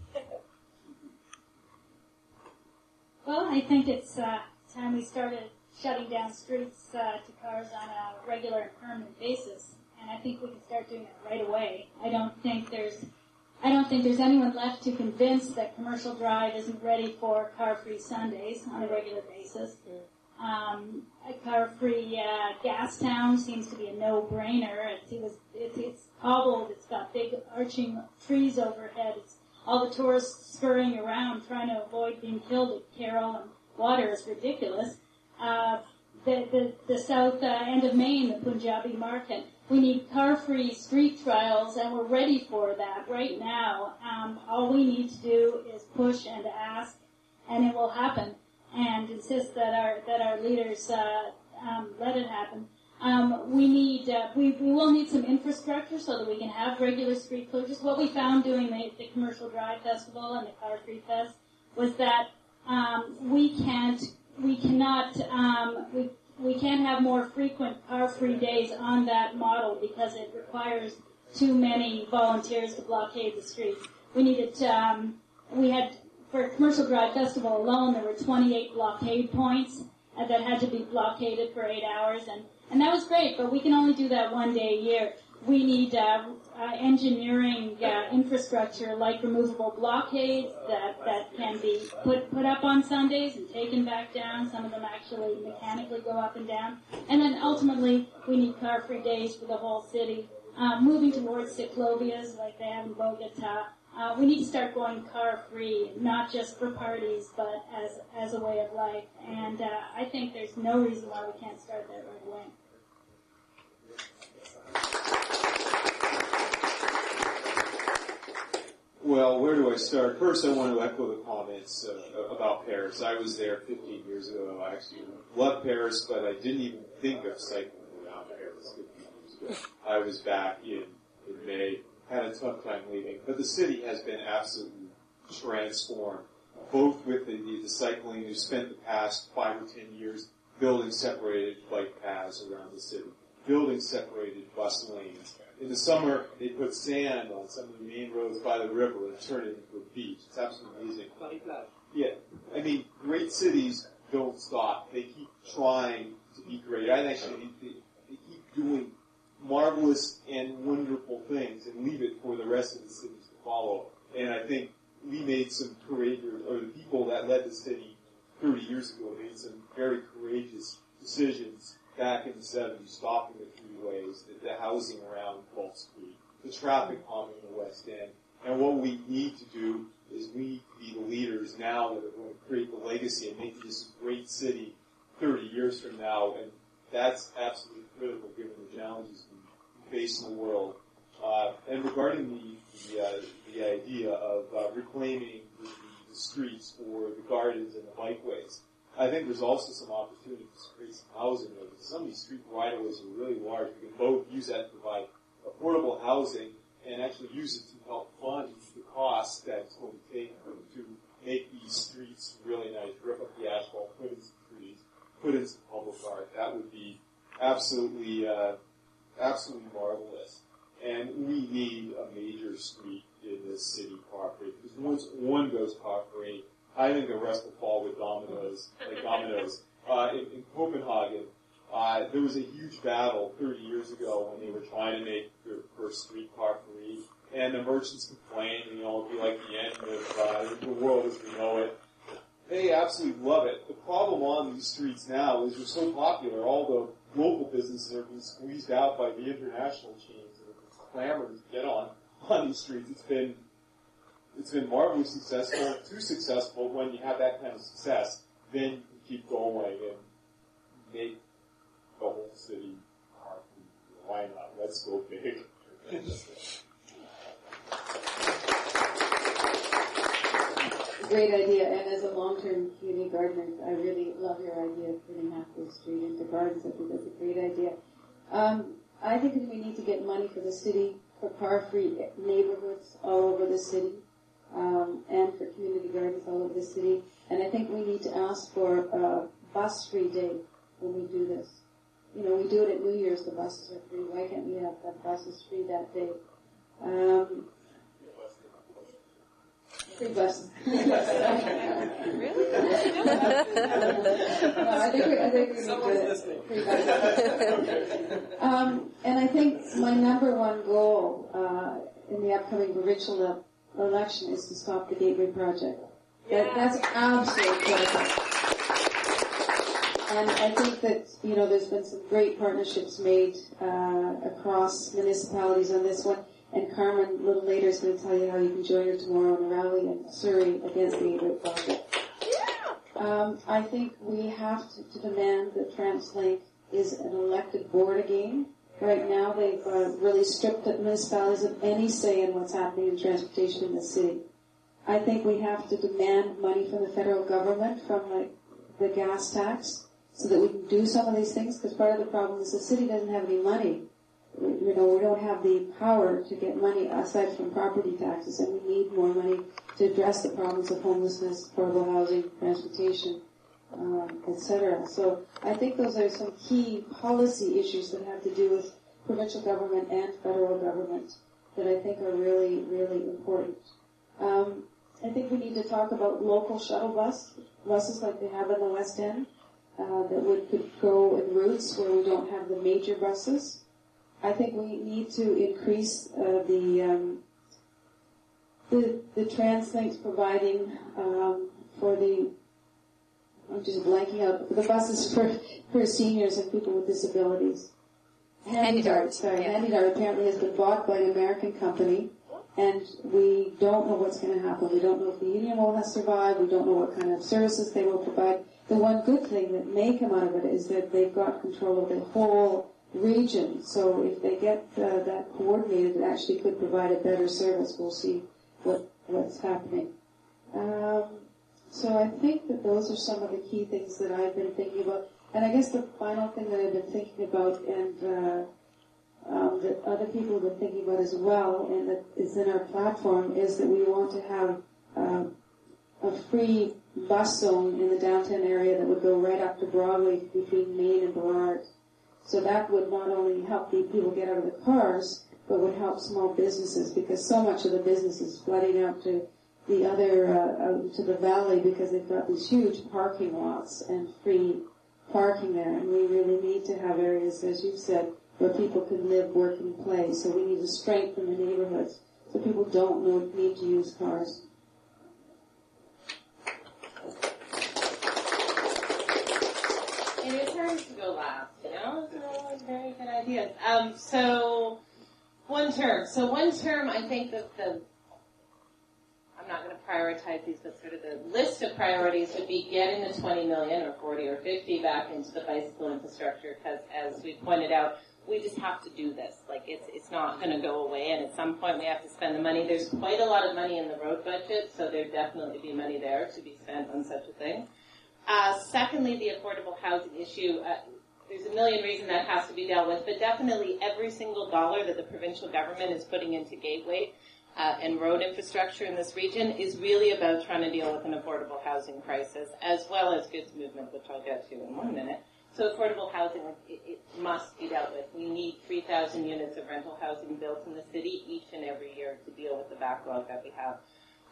Well, I think it's uh, time we started shutting down streets uh, to cars on a regular and permanent basis, and I think we can start doing it right away. I don't think there's I don't think there's anyone left to convince that Commercial Drive isn't ready for car-free Sundays on a regular basis. Um, a car-free uh, gas town seems to be a no-brainer. It, it was, it, it's cobbled. It's got big arching trees overhead. It's all the tourists scurrying around trying to avoid being killed at Carroll and water is ridiculous. Uh, the, the, the south uh, end of Maine, the Punjabi market. We need car-free street trials, and we're ready for that right now. Um, all we need to do is push and ask, and it will happen. And insist that our that our leaders uh, um, let it happen. Um, we need uh, we we will need some infrastructure so that we can have regular street closures. What we found doing the, the Commercial Drive Festival and the Car Free Fest was that um, we can't we cannot um, we. We can't have more frequent car-free days on that model because it requires too many volunteers to blockade the streets. We needed, um, we had, for Commercial Drive Festival alone, there were twenty-eight blockade points uh, that had to be blockaded for eight hours, and, and that was great, but we can only do that one day a year. We need uh, uh, engineering uh, infrastructure like removable blockades that, that can be put put up on Sundays and taken back down. Some of them actually mechanically go up and down. And then ultimately, we need car-free days for the whole city. Uh, moving towards cyclovias like they have in Bogota. Uh, we need to start going car-free, not just for parties, but as as a way of life. And uh, I think there's no reason why we can't start that right away. Well, where do I start? First, I want to echo the comments uh, about Paris. I was there fifteen years ago. I actually loved Paris, but I didn't even think of cycling around Paris fifteen years ago. I was back in, in May, had a tough time leaving. But the city has been absolutely transformed, both with the, the, the cycling. We've spent the past five or ten years building separated bike paths around the city, building separated bus lanes. In the summer, they put sand on some of the main roads by the river and turn it into a beach. It's absolutely amazing. Yeah. I mean, great cities don't stop. They keep trying to be great. I actually, they, they keep doing marvelous and wonderful things and leave it for the rest of the cities to follow. And I think we made some courageous, or the people that led the city thirty years ago made some very courageous decisions back in the seventies, stopping the freeways, the, the housing around twelfth Street, the traffic calming in the West End. And what we need to do is we need to be the leaders now that are going to create the legacy and make this a great city thirty years from now. And that's absolutely critical given the challenges we face in the world. Uh, and regarding the the, uh, the idea of uh, reclaiming the, the streets for the gardens and the bikeways, I think there's also some opportunities to create some housing there. Because some of these street right-of-ways are really large. We can both use that to provide affordable housing and actually use it to help fund the costs that it's going to take to make these streets really nice, rip up the asphalt, put in some trees, put in some public art. That would be absolutely, uh, absolutely marvelous. And we need a major street in this city property because once one goes car-free, I think the rest will fall with dominoes, like dominoes. Uh, in, in Copenhagen, uh, there was a huge battle thirty years ago when they were trying to make their first streetcar free, and the merchants complained, you know, it'd be like the end of uh, the world as we know it. They absolutely love it. The problem on these streets now is they're so popular, all the local businesses are being squeezed out by the international chains that are clamoring to get on, on these streets. It's been, it's been marvelously successful, too successful. When you have that kind of success, then you can keep going and make the whole city car-free. Why not? Let's go big. Great idea, and as a long-term community gardener, I really love your idea of turning half the street into gardens. I think that's a great idea. Um, I think that we need to get money for the city, for car-free neighborhoods all over the city, um, and for community gardens all over the city. And I think we need to ask for a bus-free day when we do this. You know, we do it at New Year's, the buses are free. Why can't we have the buses free that day? Um, Free buses. Really? no, I think we, I think we need to free buses. um, and I think my number one goal uh, in the upcoming provincial election is to stop the Gateway Project. That, that's absolutely critical. And I think that, you know, there's been some great partnerships made uh, across municipalities on this one. And Carmen, a little later, is going to tell you how you can join her tomorrow in a rally in Surrey against the Gateway Project. Um, I think we have to, to demand that TransLink is an elected board again. Right now, they've uh, really stripped the municipalities of any say in what's happening in transportation in the city. I think we have to demand money from the federal government, from like the gas tax, so that we can do some of these things, because part of the problem is the city doesn't have any money. You know, we don't have the power to get money aside from property taxes, and we need more money to address the problems of homelessness, affordable housing, transportation, um, et cetera. So I think those are some key policy issues that have to do with provincial government and federal government that I think are really, really important. Um, I think we need to talk about local shuttle bus buses like they have in the West End uh, that would could go in routes where we don't have the major buses. I think we need to increase uh, the, um, the the TransLinks providing um, for the I'm just blanking out the buses for for seniors and people with disabilities. HandyDart, sorry, yeah. HandyDart apparently has been bought by an American company, and we don't know what's going to happen. We don't know if the union will have survived. We don't know what kind of services they will provide. The one good thing that may come out of it is that they've got control of the whole region. So if they get uh, that coordinated, it actually could provide a better service. We'll see what what's happening. Um, so I think that those are some of the key things that I've been thinking about. And I guess the final thing that I've been thinking about, and uh, um, that other people have been thinking about as well, and that is in our platform, is that we want to have uh, a free bus zone in the downtown area that would go right up to Broadway between Main and Burrard. So that would not only help the people get out of the cars, but would help small businesses, because so much of the business is flooding out to the other, uh, out to the valley, because they've got these huge parking lots and free parking there. And we really need to have areas, as you said, where people can live, work, and play. So we need to strengthen the neighborhoods so people don't need to use cars. It is hard to go last, you know? Those are all very good ideas. Um, so, one term. So one term, I think that the, I'm not going to prioritize these, but sort of the list of priorities would be getting the twenty million or forty or fifty back into the bicycle infrastructure, because as we pointed out, we just have to do this. Like, it's it's not going to go away, and at some point we have to spend the money. There's quite a lot of money in the road budget, so there'd definitely be money there to be spent on such a thing. Uh, secondly, the affordable housing issue. Uh, there's a million reasons that has to be dealt with, but definitely every single dollar that the provincial government is putting into Gateway uh, and road infrastructure in this region is really about trying to deal with an affordable housing crisis, as well as goods movement, which I'll get to in one minute. So affordable housing, it, it must be dealt with. We need three thousand units of rental housing built in the city each and every year to deal with the backlog that we have.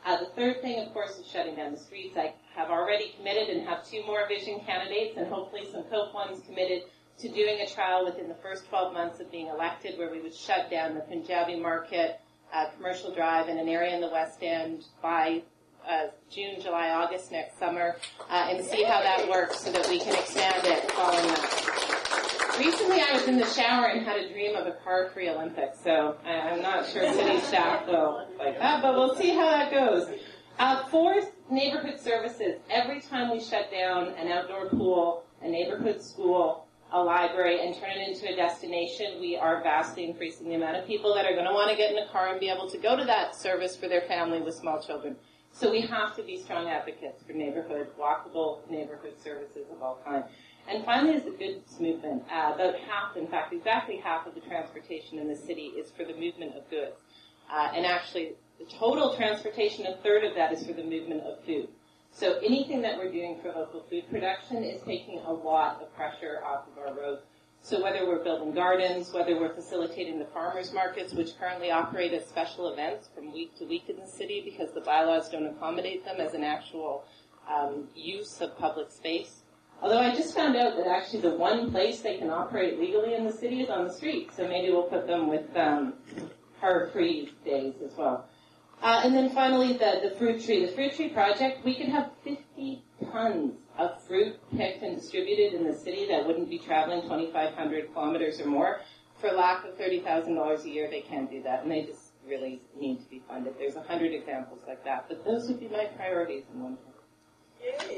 Uh, the third thing, of course, is shutting down the streets. I have already committed and have two more vision candidates and hopefully some COPE ones committed to doing a trial within the first twelve months of being elected where we would shut down the Punjabi Market, uh, Commercial Drive, and an area in the West End by uh, June, July, August next summer, uh, and see how that works so that we can expand it following that. Recently I was in the shower and had a dream of a car-free Olympics, so I'm not sure city staff will like that, but we'll see how that goes. Uh, fourth, neighborhood services. Every time we shut down an outdoor pool, a neighborhood school, a library, and turn it into a destination, we are vastly increasing the amount of people that are going to want to get in a car and be able to go to that service for their family with small children. So we have to be strong advocates for neighborhood, walkable neighborhood services of all kinds. And finally is the goods movement. Uh, about half, in fact, exactly half of the transportation in the city is for the movement of goods. Uh, and actually, the total transportation, a third of that is for the movement of food. So anything that we're doing for local food production is taking a lot of pressure off of our roads. So whether we're building gardens, whether we're facilitating the farmers markets, which currently operate as special events from week to week in the city because the bylaws don't accommodate them as an actual um, use of public space. Although I just found out that actually the one place they can operate legally in the city is on the street. So maybe we'll put them with um, car-free days as well. Uh, and then finally, the, the fruit tree. The fruit tree project, we could have fifty tons of fruit picked and distributed in the city that wouldn't be traveling twenty-five hundred kilometers or more. For lack of thirty thousand dollars a year, they can't do that, and they just really need to be funded. There's a hundred examples like that, but those would be my priorities in one term. Yay.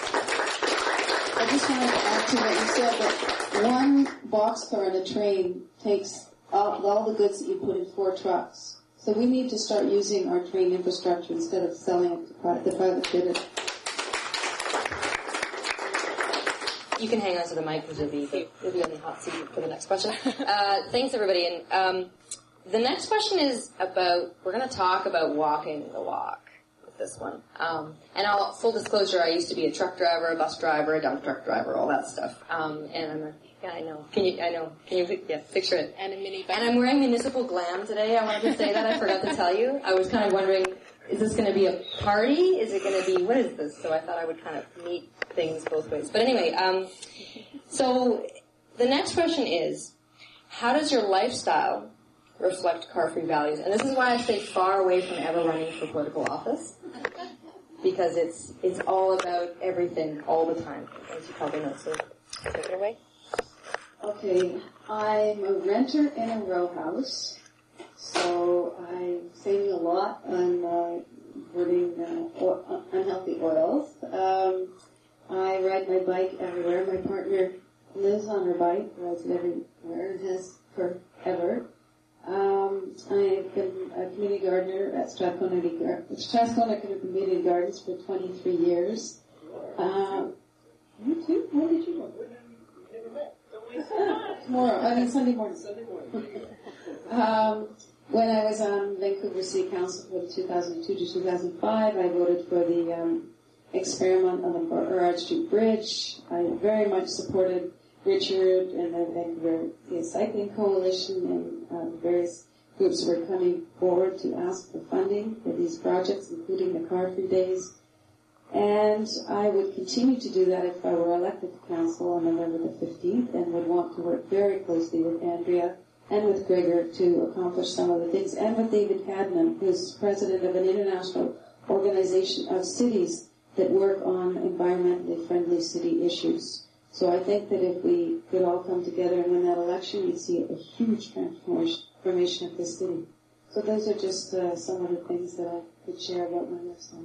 I just wanted to add to what you said, that one boxcar on a train takes all, all the goods that you put in four trucks. So we need to start using our train infrastructure instead of selling it to pri- the private bidder. You can hang on to the mic because you'll be, you'll be on the hot seat for the next question. Uh, thanks, everybody. And um, the next question is about, we're going to talk about walking the walk with this one. Um, and I'll, full disclosure, I used to be a truck driver, a bus driver, a dump truck driver, all that stuff. Um, and I'm a Yeah, I know. Can you, I know. Can you, yeah, picture it. And a mini And I'm wearing municipal glam today. I wanted to say that. I forgot to tell you. I was kind of wondering, is this going to be a party? Is it going to be, what is this? So I thought I would kind of meet things both ways. But anyway, um, so the next question is, how does your lifestyle reflect car-free values? And this is why I stay far away from ever running for political office. Because it's, it's all about everything all the time, as you probably know. So take it away. Okay, I'm a renter in a row house, so I'm saving a lot on uh, burning uh, oil, unhealthy oils. Um, I ride my bike everywhere. My partner lives on her bike, rides it everywhere, and has forever. Um, I've been a community gardener at Strathcona, Strathcona Community Gardens for twenty-three years. Um, you too? Where did you go? Tomorrow, I mean Sunday morning. Sunday morning. um, when I was on Vancouver City Council from two thousand two to two thousand five, I voted for the um, experiment on the Burrard Street Bridge. I very much supported Richard and the Vancouver Cycling Coalition and um, various groups were coming forward to ask for funding for these projects, including the car-free days. And I would continue to do that if I were elected to council on November the fifteenth, and would want to work very closely with Andrea and with Gregor to accomplish some of the things, and with David Cadman, who's president of an international organization of cities that work on environmentally friendly city issues. So I think that if we could all come together and win that election, we'd see a huge transformation of this city. So those are just uh, some of the things that I could share about my lifestyle.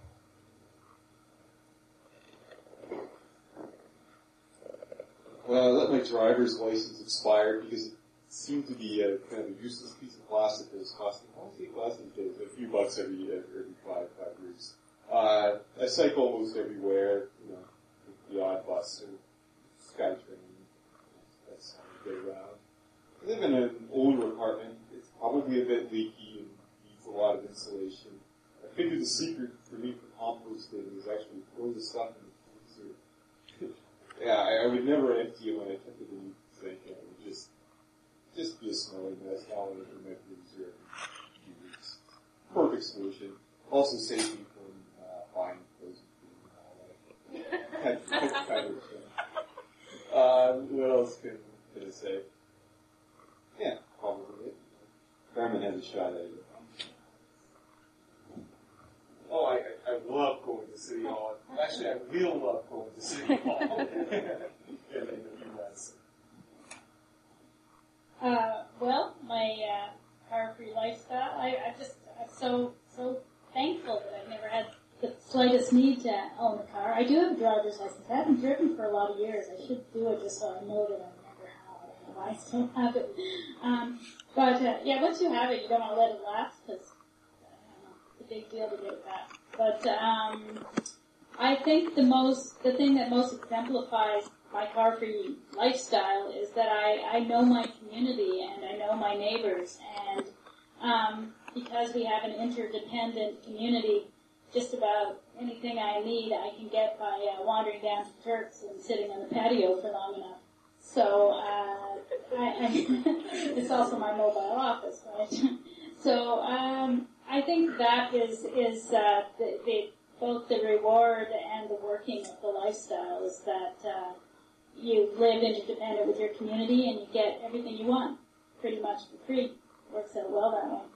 Well, I let my driver's license expire because it seemed to be a kind of a useless piece of plastic that was costing, I don't think less than a few bucks every every five five years. Uh, I cycle almost everywhere, you know, the odd bus and SkyTrain. That's how I get around. I live in an older apartment. It's probably a bit leaky and needs a lot of insulation. I figured the secret for me for composting is actually throw the stuff in the freezer. Yeah, I, I would never empty it when I took it in the sink. It would just, just be a smelly mess. Now I would make it easier every few weeks. Perfect solution. also save you from uh, buying clothes. That, that kind of thing. Uh, what else can, can I say? Yeah, probably it. Carmen has a shot at it. Oh, I, I, I love going to City Hall. Actually, I will love going to City Hall in the U S. Uh, well, my uh, car-free lifestyle, I, I just, I'm so, so thankful that I've never had the slightest need to own a car. I do have a driver's license. I haven't driven for a lot of years. I should do it just so I know that I never have. I don't know why I still have it. Um, but, uh, yeah, once you have it, you don't want to let it lapse because it's a big deal to get it back. But, um, I think the most, the thing that most exemplifies my car-free lifestyle is that I, I know my community and I know my neighbors, and um, because we have an interdependent community, just about anything I need I can get by uh, wandering down to Turks and sitting on the patio for long enough. So uh, I, I it's also my mobile office, right? So um, I think that is is uh, the, the both the reward and the working of the lifestyle is that. Uh, You live interdependent with your community, and you get everything you want pretty much for free. Works out well that way.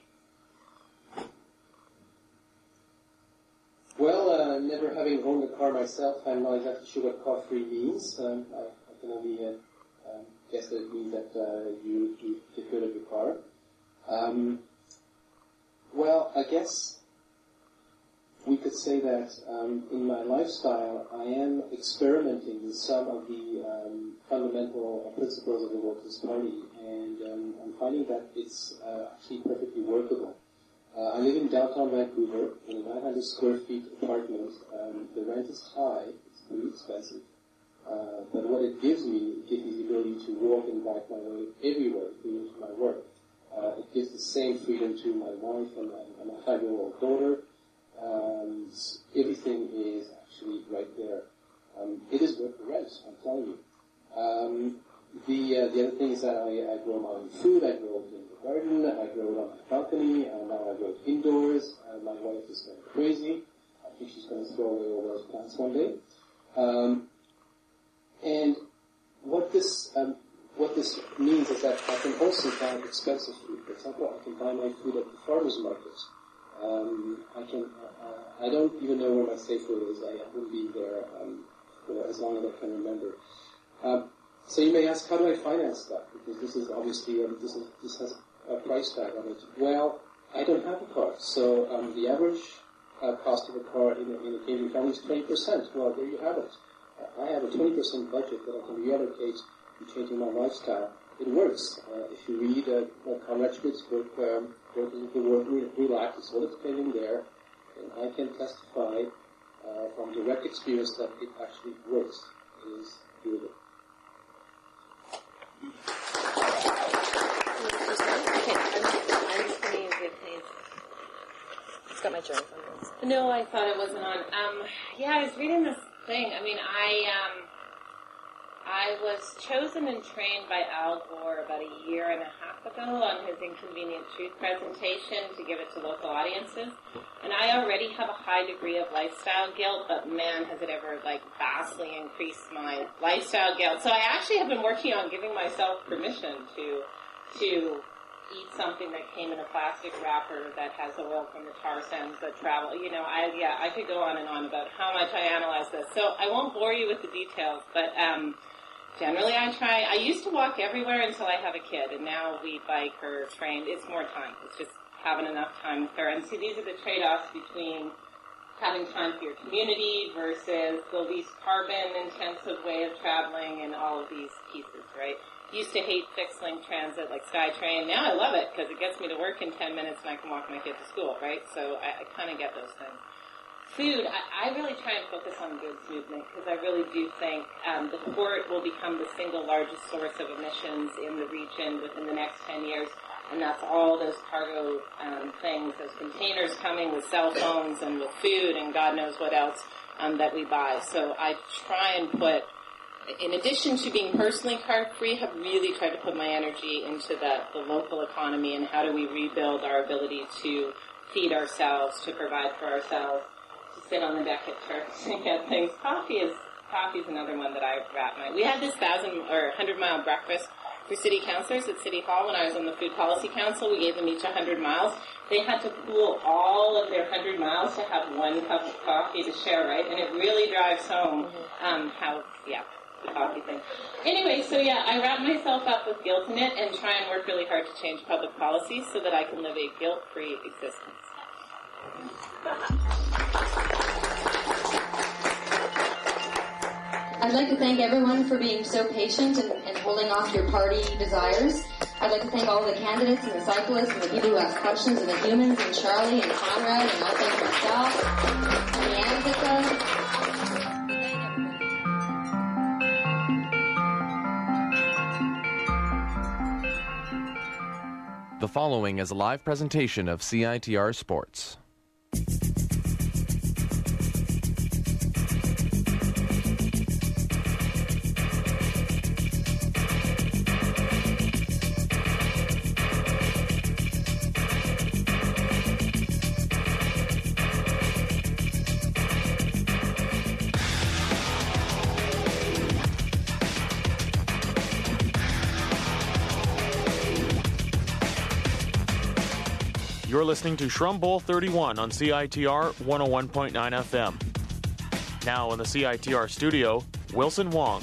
Well, uh, never having owned a car myself, I'm not exactly sure what car-free means. Um, I, I can only uh, um, guess that it means that uh, you, you get rid of your car. Um, well, I guess we could say that um, in my lifestyle, I am experimenting with some of the um, fundamental principles of the Workers' Party, and um, I'm finding that it's uh, actually perfectly workable. Uh, I live in downtown Vancouver in a nine hundred square feet apartment. Um, the rent is high; it's pretty expensive. Uh, but what it gives me, it gives me the ability to walk and bike my way everywhere, including to my work. Uh, it gives the same freedom to my wife and my, and my five-year-old daughter. Um, everything is actually right there. Um, it is worth the rent, I'm telling you. Um, the uh, the other thing is that I, I grow my own food. I grow it in the garden. I grow it on my balcony. And now I grow it indoors. Uh, my wife is going crazy. I think she's going to throw away all those plants one day. Um, and what this um, what this means is that I can also buy expensive food. For example, I can buy my food at the farmers market. Um, I can. Uh, I don't even know where my Safeway is. I haven't been there um, for as long as I can remember. Um, so you may ask, how do I finance that? Because this is obviously um, this is this has a price tag on it. Well, I don't have a car, so um, the average uh, cost of a car in a, in a Canadian family is twenty percent. Well, there you have it. Uh, I have a twenty percent budget that I can reallocate to changing my lifestyle. It works. Uh, if you read uh, Conrad Schmidt's book, um, Work is the Word Relax, it's all explained there, and I can testify uh, from direct experience that it actually works. It is doable. Okay, I'm just, I'm just going to give these. It's got my journal on this. No, I thought it wasn't on. Um, yeah, I was reading this thing. I mean, I um, I was chosen and trained by Al Gore about a year and a half ago on his Inconvenient Truth presentation to give it to local audiences. And I already have a high degree of lifestyle guilt, but man, has it ever, like, vastly increased my lifestyle guilt. So I actually have been working on giving myself permission to to eat something that came in a plastic wrapper that has oil from the tar sands that travel. You know, I yeah, I could go on and on about how much I analyze this. So I won't bore you with the details, but um, generally I try. I used to walk everywhere until I have a kid, and now we bike or train. It's more time. It's just having enough time with her. And see, these are the trade-offs between having time for your community versus the least carbon-intensive way of traveling and all of these pieces, right? Used to hate fixed-link transit like SkyTrain. Now I love it because it gets me to work in ten minutes and I can walk my kid to school, right? So I, I kind of get those things. Food, I, I really try and focus on goods movement because I really do think um, the port will become the single largest source of emissions in the region within the next ten years. And that's all those cargo um, things, those containers coming with cell phones and with food and God knows what else um, that we buy. So I try and put, in addition to being personally car-free, have really tried to put my energy into the, the local economy and how do we rebuild our ability to feed ourselves, to provide for ourselves, to sit on the deck at church and get things. Coffee is coffee is another one that I wrap my. We had this thousand or hundred mile breakfast for city councillors at City Hall when I was on the Food Policy Council. We gave them each one hundred miles. They had to pool all of their one hundred miles to have one cup of coffee to share, right? And it really drives home um, how, yeah, the coffee thing. Anyway, so yeah, I wrap myself up with guilt in it and try and work really hard to change public policy so that I can live a guilt-free existence. I'd like to thank everyone for being so patient and, and holding off your party desires. I'd like to thank all the candidates and the cyclists and the people who asked questions and the humans and Charlie and Conrad and I'll thank myself and the Antica. The following is a live presentation of C I T R Sports. You're listening to Shrum Bowl thirty-one on C I T R one oh one point nine F M. Now in the C I T R studio, Wilson Wong.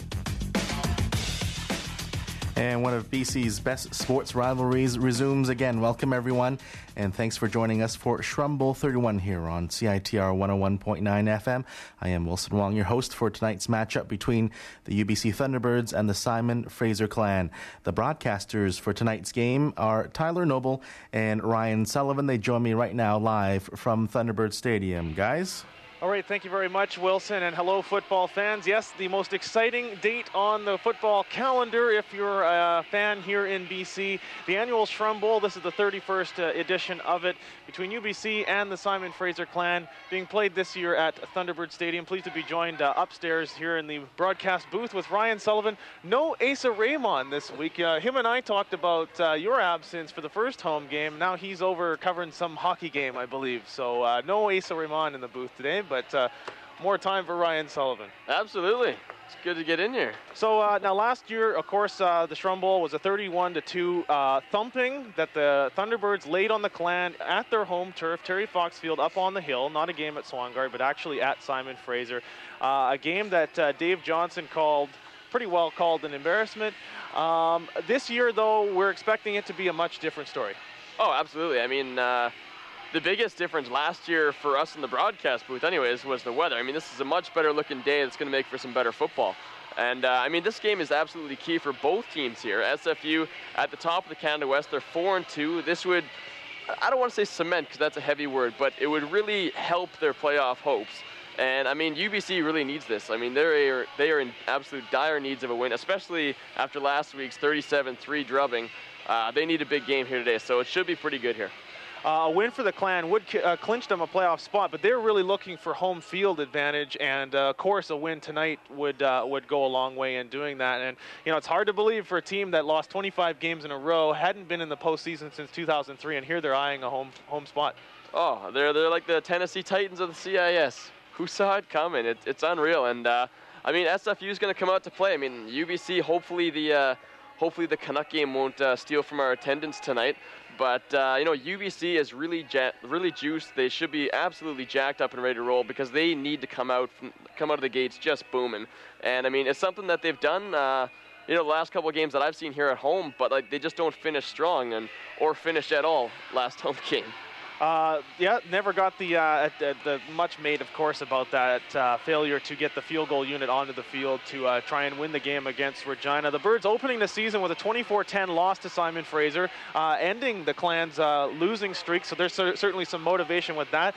And one of B C's best sports rivalries resumes again. Welcome, everyone, and thanks for joining us for Shrum Bowl thirty-one here on C I T R one oh one point nine F M. I am Wilson Wong, your host for tonight's matchup between the U B C Thunderbirds and the Simon Fraser clan. The broadcasters for tonight's game are Tyler Noble and Ryan Sullivan. They join me right now live from Thunderbird Stadium. Guys? All right, thank you very much, Wilson, and hello, football fans. Yes, the most exciting date on the football calendar, if you're a fan here in B C, the annual Shrum Bowl. This is the thirty-first uh, edition of it between U B C and the Simon Fraser clan, being played this year at Thunderbird Stadium. Pleased to be joined uh, upstairs here in the broadcast booth with Ryan Sullivan. No Asa Raymond this week. Uh, him and I talked about uh, your absence for the first home game. Now he's over covering some hockey game, I believe. So uh, no Asa Raymond in the booth today, but uh, more time for Ryan Sullivan. Absolutely. It's good to get in here. So uh, now last year, of course, uh, the Shrum Bowl was a thirty-one to two uh, thumping that the Thunderbirds laid on the clan at their home turf, Terry Fox Field, up on the hill. Not a game at Swangard, but actually at Simon Fraser. Uh, a game that uh, Dave Johnson called, pretty well called, an embarrassment. Um, this year, though, we're expecting it to be a much different story. Oh, absolutely. I mean, uh, the biggest difference last year for us in the broadcast booth anyways was the weather. I mean, this is a much better looking day that's going to make for some better football. And, uh, I mean, this game is absolutely key for both teams here. S F U at the top of the Canada West, they're four and two. This would, I don't want to say cement because that's a heavy word, but it would really help their playoff hopes. And, I mean, U B C really needs this. I mean, they're, they are in absolute dire needs of a win, especially after last week's thirty-seven three drubbing. Uh, they need a big game here today, so it should be pretty good here. Uh, a win for the clan would uh, clinch them a playoff spot, but they're really looking for home field advantage, and uh, of course a win tonight would uh, would go a long way in doing that. And you know, it's hard to believe for a team that lost twenty-five games in a row, hadn't been in the postseason since two thousand three, and here they're eyeing a home home spot. Oh, they're they're like the Tennessee Titans of the C I S. Who saw it coming? It, it's unreal. And uh, I mean, S F U is going to come out to play. I mean, U B C. Hopefully the uh, hopefully the Canuck game won't uh, steal from our attendance tonight. But, uh, you know, U B C is really ja- really juiced. They should be absolutely jacked up and ready to roll because they need to come out from, come out of the gates just booming. And, I mean, it's something that they've done, uh, you know, the last couple of games that I've seen here at home, but, like, they just don't finish strong and or finish at all last home game. Uh, yeah, never got the, uh, the, the much made, of course, about that uh, failure to get the field goal unit onto the field to uh, try and win the game against Regina. The Birds opening the season with a twenty-four ten loss to Simon Fraser, uh, ending the clan's uh, losing streak, so there's cer- certainly some motivation with that.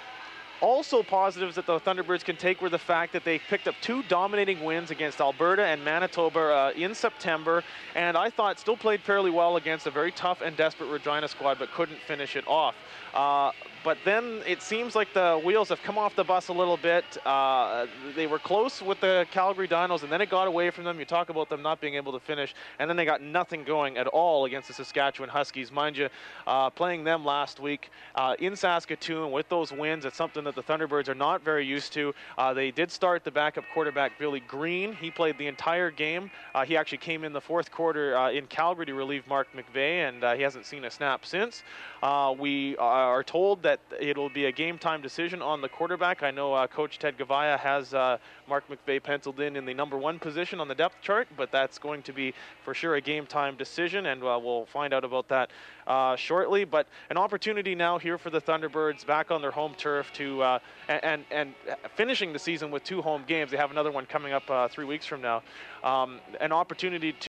Also positives that the Thunderbirds can take were the fact that they picked up two dominating wins against Alberta and Manitoba uh, in September, and I thought still played fairly well against a very tough and desperate Regina squad, but couldn't finish it off. Uh, but then it seems like the wheels have come off the bus a little bit. Uh, they were close with the Calgary Dinos, and then it got away from them. You talk about them not being able to finish, and then they got nothing going at all against the Saskatchewan Huskies. Mind you, uh, playing them last week uh, in Saskatoon with those wins, it's something that the Thunderbirds are not very used to. Uh, they did start the backup quarterback, Billy Green. He played the entire game. Uh, he actually came in the fourth quarter uh, in Calgary to relieve Mark McVeigh, and uh, he hasn't seen a snap since. Uh, we are told that it'll be a game-time decision on the quarterback. I know uh, Coach Ted Gavaya has uh, Mark McVeigh penciled in in the number one position on the depth chart, but that's going to be for sure a game-time decision, and uh, we'll find out about that uh, shortly. But an opportunity now here for the Thunderbirds back on their home turf to uh, and and finishing the season with two home games. They have another one coming up uh, three weeks from now. Um, an opportunity to